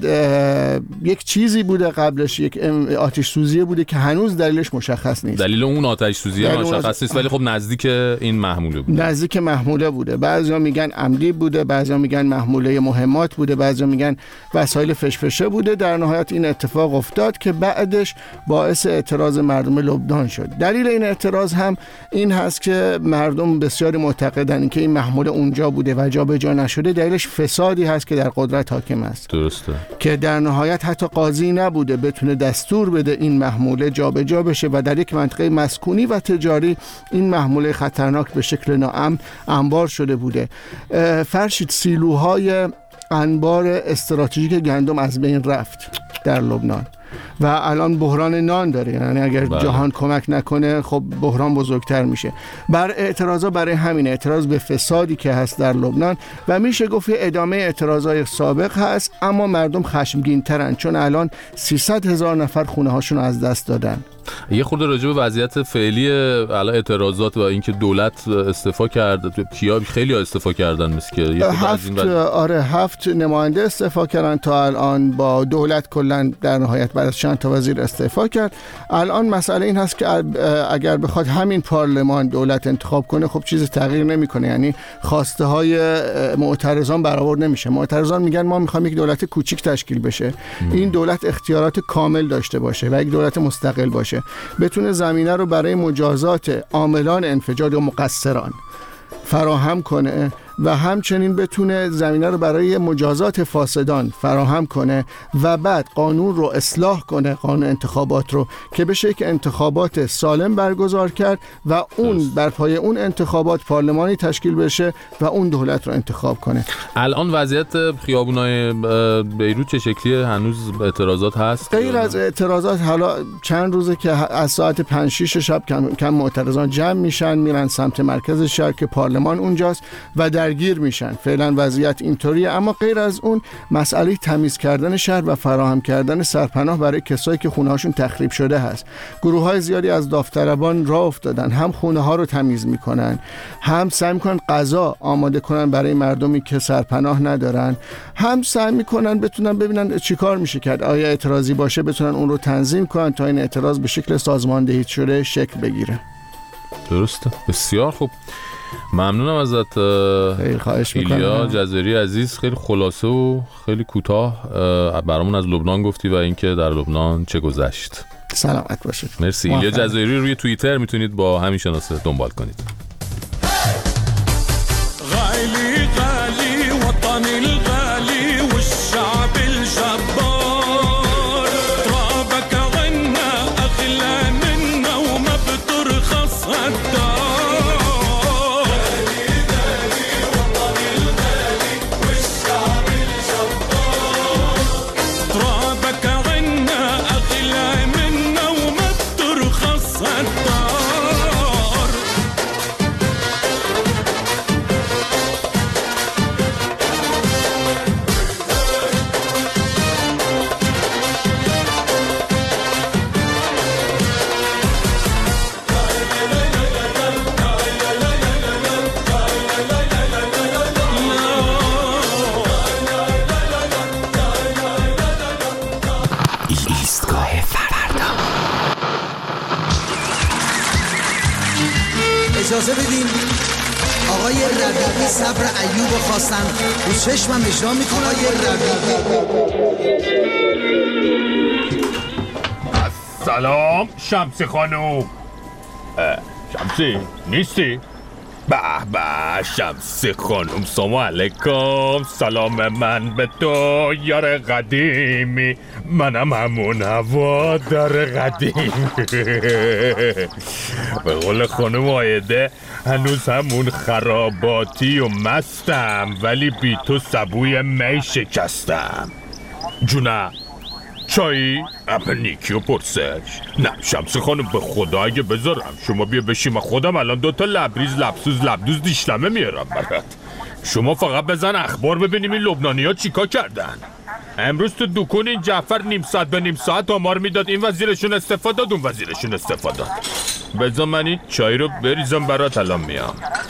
یک چیزی بوده قبلش، یک آتش سوزی بوده که هنوز دلیلش مشخص نیست. دلیل اون آتش سوزی مشخص نیست ولی خب نزدیک این محموله بوده. نزدیک محموله بوده. بعضیا میگن عمدی بوده، بعضیا میگن محموله مهمات بوده، بعضیا میگن وسایل فشفشه بوده. در نهایت این اتفاق افتاد که بعدش باعث اعتراض مردم لبنان شد. دلیل این اعتراض هم این هست که مردم بسیاری معتقدن که این محموله اونجا بوده و جابجا نشده دلیلش فسادی هست که در قدرت حاکم است. درسته. که در نهایت حتی قاضی نبوده بتونه دستور بده این محموله جابجا بشه و در یک منطقه مسکونی و تجاری این محموله خطرناک به شکل ناامن انبار شده بوده. فرشید سیلوهای انبار استراتژیک گندم از بین رفت در لبنان و الان بحران نان داره، یعنی اگر بله. جهان کمک نکنه خب بحران بزرگتر میشه. بر اعتراضا برای همین اعتراض به فسادی که هست در لبنان و میشه گفت ادامه اعتراضای سابق هست، اما مردم خشمگین ترن چون الان سیصد هزار نفر خونه هاشون از دست دادن. یه خورده راجع به وضعیت فعلی الان اعتراضات و اینکه دولت استعفا کرد، کیا خیلی ها استعفا کردن مثل که یه هفت وز... آره هفت نماینده استعفا کردن تا الان، با دولت کلا در نهایت بعد از چند تا وزیر استعفا کرد. الان مسئله این هست که اگر بخواد همین پارلمان دولت انتخاب کنه خب چیز تغییر نمیکنه، یعنی خواسته های معترضان برآورد نمیشه. معترضان میگن ما میخوایم یک دولت کوچیک تشکیل بشه، م. این دولت اختیارات کامل داشته باشه و یک دولت مستقل باشه، بتونه زمینه رو برای مجازات عاملان انفجار یا مقصران فراهم کنه و همچنین بتونه زمینه رو برای مجازات فاسدان فراهم کنه و بعد قانون رو اصلاح کنه، قانون انتخابات رو، که بشه که انتخابات سالم برگزار کرد و اون بر پای اون انتخابات پارلمانی تشکیل بشه و اون دولت رو انتخاب کنه. الان وضعیت خیابونای بیروت چه شکلیه؟ هنوز اعتراضات هست؟ غیر از اعتراضات حالا چند روزه که از ساعت پنج شش شب کم, کم معترضان جمع میشن میرن سمت مرکز شهر که پارلمان اونجاست و درگیر میشن. فعلا وضعیت اینطوریه، اما غیر از اون مسئله تمیز کردن شهر و فراهم کردن سرپناه برای کسایی که خونه هاشون تخریب شده هست. گروه های زیادی از داوطلبان راه افتادن، هم خونه ها رو تمیز میکنن، هم سعی میکنن غذا آماده کنن برای مردمی که سرپناه ندارن، هم سعی میکنن بتونن ببینن چیکار میشه کرد، آیا اعتراضی باشه بتونن اون رو تنظیم کنن تا این اعتراض به شکل سازماندهی شده شکل بگیره. درسته، بسیار خوب. ممنونم ازت خیلی خواهش میکنم. ایلیا جزایری عزیز، خیلی خلاصه و خیلی کوتاه برامون از لبنان گفتی و اینکه در لبنان چه گذشت. سلامت باشید. مرسی. ایلیا جزایری روی توییتر میتونید با همین شناسه دنبال کنید. غالي غالي وطني الغالي والشعب الجبار ترابك عنا أغلى منا وما بترخص هالدار غالي غالي وطني الغالي والشعب الجبار ترابك عنا أغلى منا وما بترخص هالدار. اجازه بدین آقای ربیعی صبر ایوب خواستن رو چشمم اجرا میکنه. آقای ربیعی سلام شمسی خانوم. شمسی نیستی؟ به به شمسی خانوم، سلام علیکم. سلام من به تو یار قدیمی، منم همون هوادار قدیمی. به قول خانوم آیده هنوز همون خراباتی و مستم، ولی بی تو سبوی می شکستم. جونه چایی؟ اما نیکی و پرسش. نه شمسی خانم به خدا اگه بذارم شما بیا بشیم، خودم الان دوتا لبریز لبسوز لبدوز دیشلمه میارم برات. شما فقط بزن اخبار ببینیم این لبنانی ها چیکار کردن. امروز تو دکون این جعفر نیم ساعت به نیم ساعت آمار میداد این وزیرشون استفاده داد اون وزیرشون استفاده داد. بذار من این چای رو بریزم برات الان میام.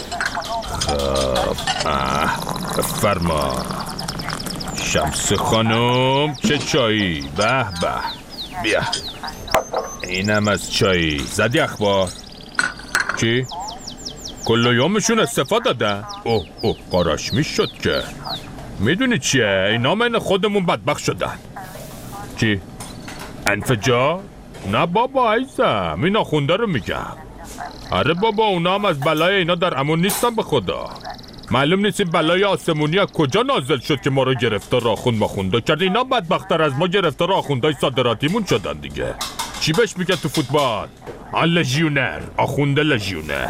خب فرما شمس خانم چه چایی؟ به به بیا اینم از چایی. زدی اخبار؟ چی؟ کل یومشون استفاده دادن؟ اوه اوه قاراش میشد که میدونی چیه؟ اینا من خودمون بدبخت شدن. چی؟ انفجار؟ نه بابا عیزم این آخونده رو میگم. آره بابا اونا هم از بلای اینا در امان نیستن به خدا. معلوم نیست این بلای آسمونی از کجا نازل شد که ما رو گرفتار آخوند ماخوندا کرد. اینا بدبخت‌تر از ما گرفتار آخوندای صادراتیمون شدن دیگه. چی بهش میگه تو فوتبال؟ آن لژیونر، آخونده لژیونر.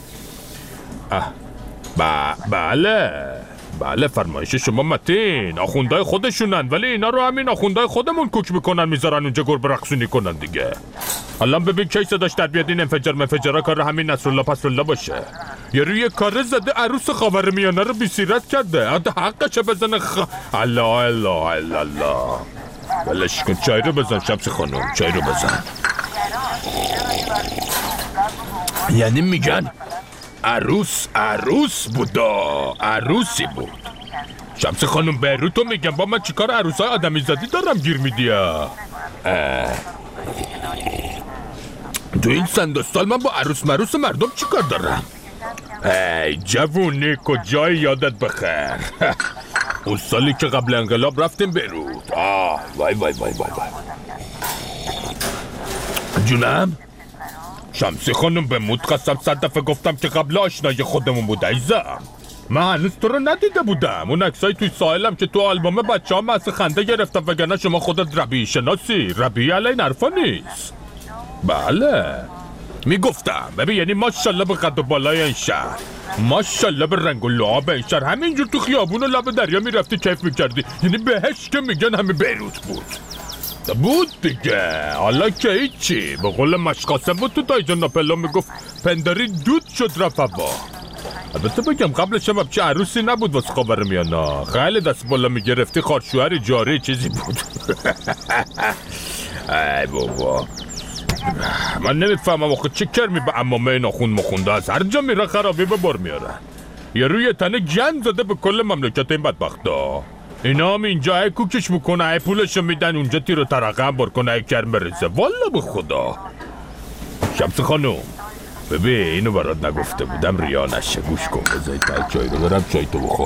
بله بله فرمایش شما متین. آخوندای خودشونن ولی اینا رو همین آخوندای خودمون کوک میکنن میذارن اونجا گربه رقصونی کنن دیگه. الان ببین کی صداش در بیاد این انفجار منفجارا کار همین نصرالله پسرالله باشه. یه روی کار زده عروس خاورمیانه رو بی‌سیرت کرده. حتی حقشه بزنه خ... الله الله الله الله. ولش کن چای رو بزن شمس خانم چای رو بزن. یعنی میگن عروس عروس بودا عروسی بود. شمس خانم بیروتو میگم با من چیکار عروسای آدمی زادی دارم گیر میدیا. تو این سند سال من با عروس مروس مردم چیکار دارم؟ ای جوونی کجای یادت بخیر. اون سالی که قبل انقلاب رفتیم بیروت. آه وای وای وای وای وای. جونم شمسی خانم به مود قسم صد دفعه گفتم که قبل آشنای خودمون بود عزیزم. من هنوز تو رو ندیده بودم. اون عکسای توی ساحلم که تو آلبوم بچه ها محض خنده گرفتم وگرنه شما خودت ربیعی شناسی. ربیعی علی این حرفا نیست. بله میگفتم ببین یعنی ماشالله به قد و بالای این شهر، ماشالله به رنگ و لعاب این شهر. همینجور تو خیابون و لب دریا میرفتی کیف میکردی. یعنی بهش که میگن همه بیروت بود بود دیگه. حالا که هیچی. به قول مشقاسم بود تو تایجان ناپلو میگفت پنداری دود شد رفت هوا. البته بگم قبلش هم چه عروسی نبود واسه خاورمیانه. خیلی دست بالا میگرفتی خارشوهری جاری چیزی بود. ای بابا من نمیفهمم آخه چه کرمی به عمامه ناخون مخونده از هر جا میره خرابی به بار میاره. یه روی تنه گند زده به کل مملکت این بدبختا. اینا هم اینجا ای کوکش میکنه ای پولشو میدن اونجا تیر و ترقه هم بار کنه ای کرم بریزه. والا به خدا. شمس خانم ببین اینو برات نگفته بودم ریا نشه. گوش کن بذاری تای چای رو برم چای تو بخور.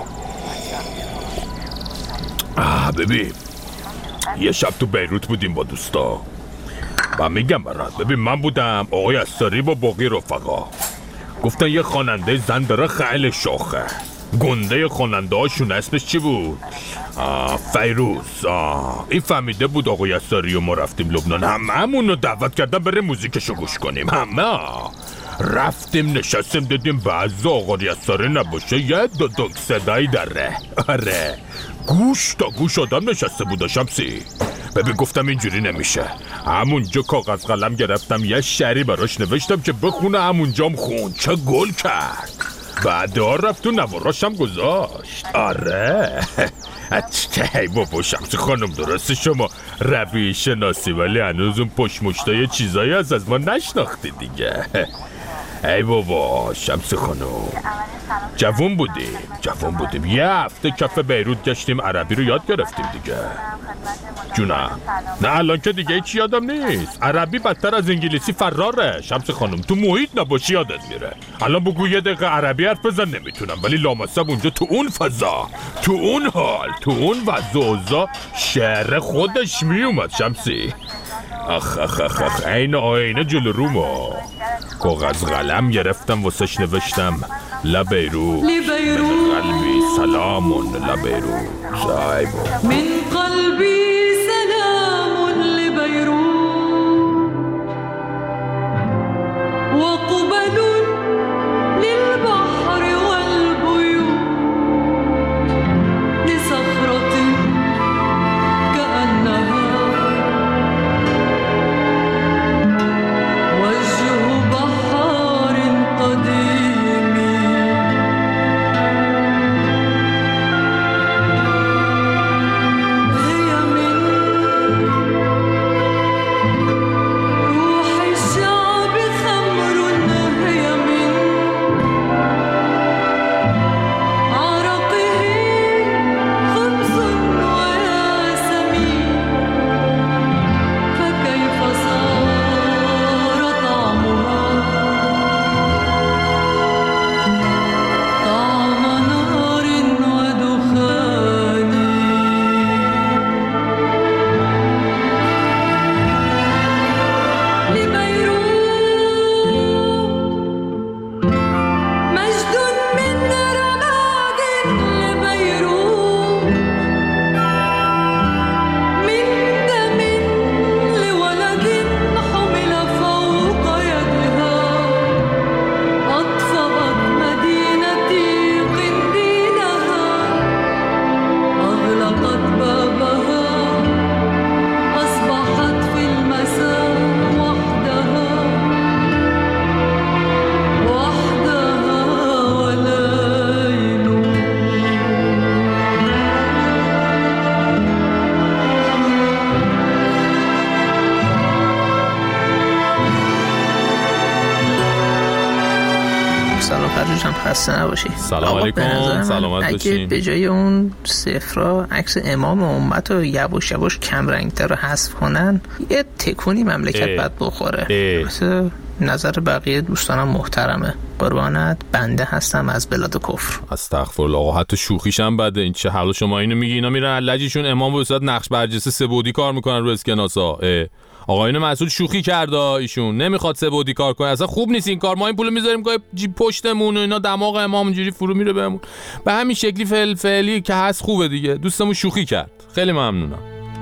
آه ببین یه شب تو بیروت بودیم با دوستا و میگم برات. ببین من بودم آقای استاری با باقی رفقا. گفتن یه خواننده زن داره خیلی شاخه. گنده خواننده هاشون اسمش چی بود؟ آه فیروز. آه این فهمیده بود آقای استاری و ما رفتیم لبنان. همه همون رو دعوت کردن بره موزیکشو گوش کنیم. همه رفتیم نشستیم دیدیم بعضی آقای استاری نباشه یه دو دک صدایی داره. آره گوش تا گوش آدم نشسته بود. شمسی ببین گفتم اینجوری نمیشه. همونجا کاغذ قلم گرفتم یه شعری براش نوشتم که بخونه. همونجام خون. چه گل کرد. بعدا رفت تو نواراشم گذاشت. آره ای بابا شمس خانم درسته شما ربیعی شناسی ولی هنوز اون پشمشتای چیزایی از از ما نشناختی دیگه. ای بابا شمس خانم جوون بودیم جوون بودیم یه هفته کف بیروت گشتیم عربی رو یاد گرفتیم دیگه. جونم نه الان که دیگه هیچی یادم نیست. عربی بدتر از انگلیسی فراره شمس خانم. تو محیط نباشی یادت میره. الان بگو یه دقیقه عربی حرف بزن نمیتونم ولی لامصب اونجا تو اون فضا تو اون حال تو اون وضع و اوضاع شعر خودش میومد شمسی. اخ اخ اخ اخ این آینه جلو روما. کاغذ قلم گرفتم واسش نوشتم لبیروت من قلبی سلامون لبیروت. من قلبی سلام لبیروت وقبل للبحر والبيوت لصخرة كأنها وجه بحار قديم هي من سلام فرجو جان، خسته نباشی. سلام علیکم، سلامت اگه باشین. به جای اون صفرا عکس امام امت رو یواش یواش کم رنگتر رو حذف کنن یه تکونی مملکت بد بخوره. مثل نظر بقیه دوستانم محترمه. قربانت بنده هستم از بلاد کفر. استغفرالله. آقا حتی شوخیش هم بده. این چه حالا شما اینو میگی؟ اینا میرن لجیشون امام به صورت نقش برجسته سه بعدی کار میکنن رو اسکناسا. آقایون مسئول شوخی کرده، ایشون نمیخواد سه بعدی کار کنه. اصلا خوب نیست این کار. ما این پولو میذاریم که جیب پشتمون و اینا دماغ امام اینجوری فرو میره بهمون. به همین شکلی فعل فعلی که هست خوبه دیگه. دوستمون شوخی کرد. خیلی ممنونم.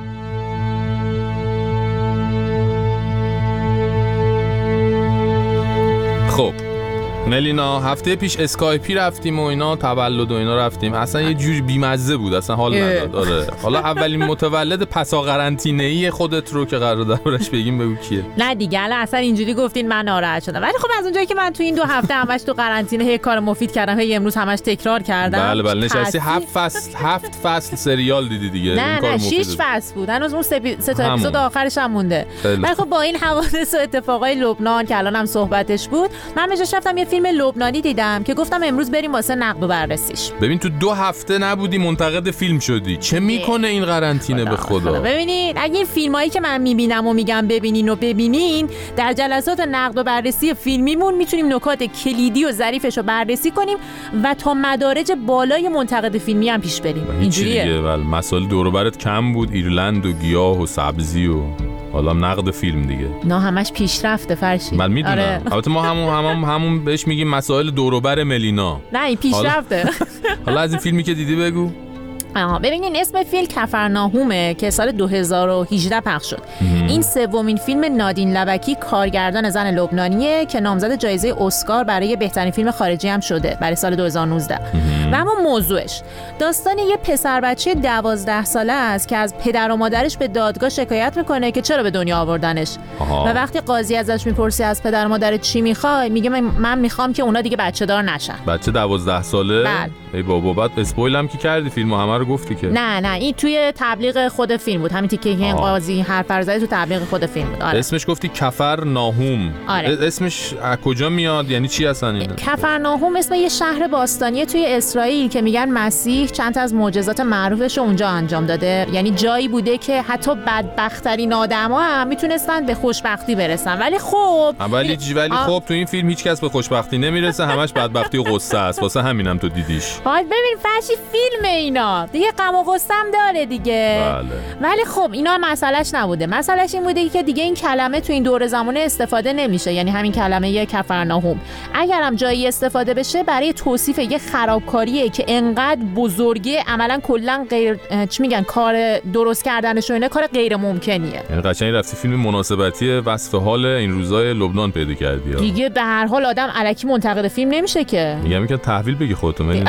خب ملینا، هفته پیش اسکایپی رفتیم و اینا، تولد و اینا رفتیم. اصلا یه جوری بیمزه بود، اصلا حال نداد. آره. حالا اولین متولد پسا قرنطینه‌ای خودت رو که قرار دربارش بگیم بگو کیه؟ نه دیگه الان اصلا اینجوری گفتین من ناراحت شدم. ولی خب از اونجایی که من تو این دو هفته همش تو قرنطینه هی کار مفید کردم، هی امروز همش تکرار کردم. بله بله نشستی هفت فصل هفت فصل سریال دیدی دیگه. نه نه شش فصل بود. هنوز اون سه سه تا اپیزود آخرش هم مونده. ولی خب با این حوادث و اتفاقای لبنان که الان هم صحبتش بود، من بهش رفتم یه فیلم لبنانی دیدم که گفتم امروز بریم واسه نقد و بررسیش. ببین تو دو هفته نبودی منتقد فیلم شدی. چه میکنه این قرنطینه به خدا؟ ببینید اگه این فیلمایی که من میبینم و میگم ببینین و ببینین، در جلسات نقد و بررسی فیلمیمون میتونیم نکات کلیدی و ظریفش رو بررسی کنیم و تا مدارج بالای منتقد فیلمی هم پیش بریم. اینجوریه. ولی مسائل دور و برت کم بود، ایرلند و گیاه و سبزی و حالا نقد فیلم دیگه. نه همش پیشرفته فرشید. من میدونم. آره. البته ما همون همون همون بهش میگیم مسائل دور و بر ملینا. نه این پیشرفته. حالا از این فیلمی که دیدی بگو. آها ببینین اسم فیلم کفرناهومه که سال دو هزار و هجده پخش شد. این سومین فیلم نادین لبکی کارگردان زن لبنانیه که نامزد جایزه اسکار برای بهترین فیلم خارجی هم شده برای سال دو هزار و نوزده. و اما موضوعش داستان یه پسر بچه دوازده ساله است که از پدر و مادرش به دادگاه شکایت میکنه که چرا به دنیا آوردنش. آها. و وقتی قاضی ازش میپرسه از پدر و مادر چی میخوای، میگه من میخوام که اونا دیگه بچه دار نشن. بچه دوازده ساله؟ بله. ای بابا بعد اسپویل هم که کردی فیلمو همه رو گفتی که. نه نه این توی تبلیغ خود فیلم بود. همین تیکه که این قاضی حرف زد تو تبلیغ خود فیلم بود. آره. اسمش گفتی کفرناهوم. آره. اسمش از کجا میاد؟ یعنی چی اصلا این؟ کفرناهوم اسم یه شهر باستانی توی اسرائیل که میگن مسیح چند تا از معجزات معروفش رو اونجا انجام داده. یعنی جایی بوده که حتی بدبخت‌ترین آدما هم میتونستن به خوشبختی برسن. ولی خب ولی ولی خب تو این فیلم هیچ کس به خوشبختی نمیرسه، همش بدبختی و غصه است. واسه همینم تو دیدیش. حالا ببین فرشی فیلم اینا دیگه غم و غصه هم داره دیگه. بله. ولی خب اینا مسئلهش نبوده. مسئلهش این بوده که دیگه این کلمه تو این دور زمانه استفاده نمیشه. یعنی همین کلمه کفرناهوم اگرم جایی استفاده بشه برای توصیف یه خرابکاریه که انقدر بزرگه عملا کلا غیر چی میگن کار درست کردنش و اینا کار غیر ممکنیه. یعنی قشنگ رفتی فیلم مناسبتی وصف حال این روزای لبنان پیدا کردی. دیگه به هر حال آدم الکی منتقد فیلم نمیشه که. میگم که تحویل بگی خودت من.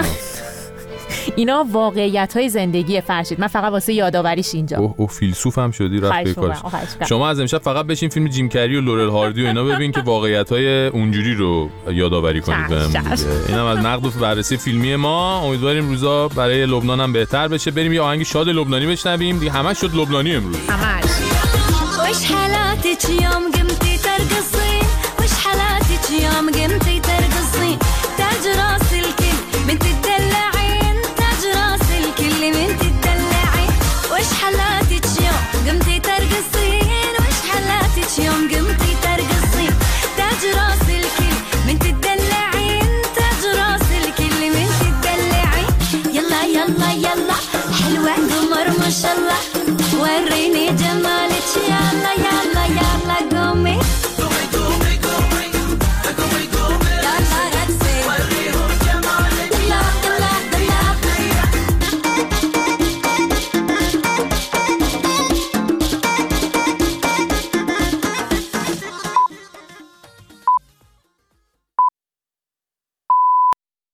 اینا واقعیت‌های زندگی فرشید. من فقط واسه یادآوریش اینجا. اوه او فیلسوف هم شدی رفت کارش. شما از امشب فقط بشین فیلم جیم کری و لورل هاردی و اینا ببین که واقعیت‌های اونجوری رو یادآوری کنید بهمون. اینم از نقد و بررسی فیلمی ما. امیدواریم روزا برای لبنان هم بهتر بشه. بریم یه آهنگ شاد لبنانی بشنویم. دیگه همش شد لبنانی امروز. همش. وش حالاتك يوم قمتي ترقصين وش حالاتك يوم قمتي ترقصين تاج راس الكل من تدلعين تاج راس الكل من تدلعين وش حالاتك يوم قمتي ترقصين وش حالاتك يوم قمتي ترقصين تاج راس الكل من تدلعين تاج راس الكل من تدلعين يلا يلا يلا حلوة قمر ما شاء الله وريني جمالك يلا يلا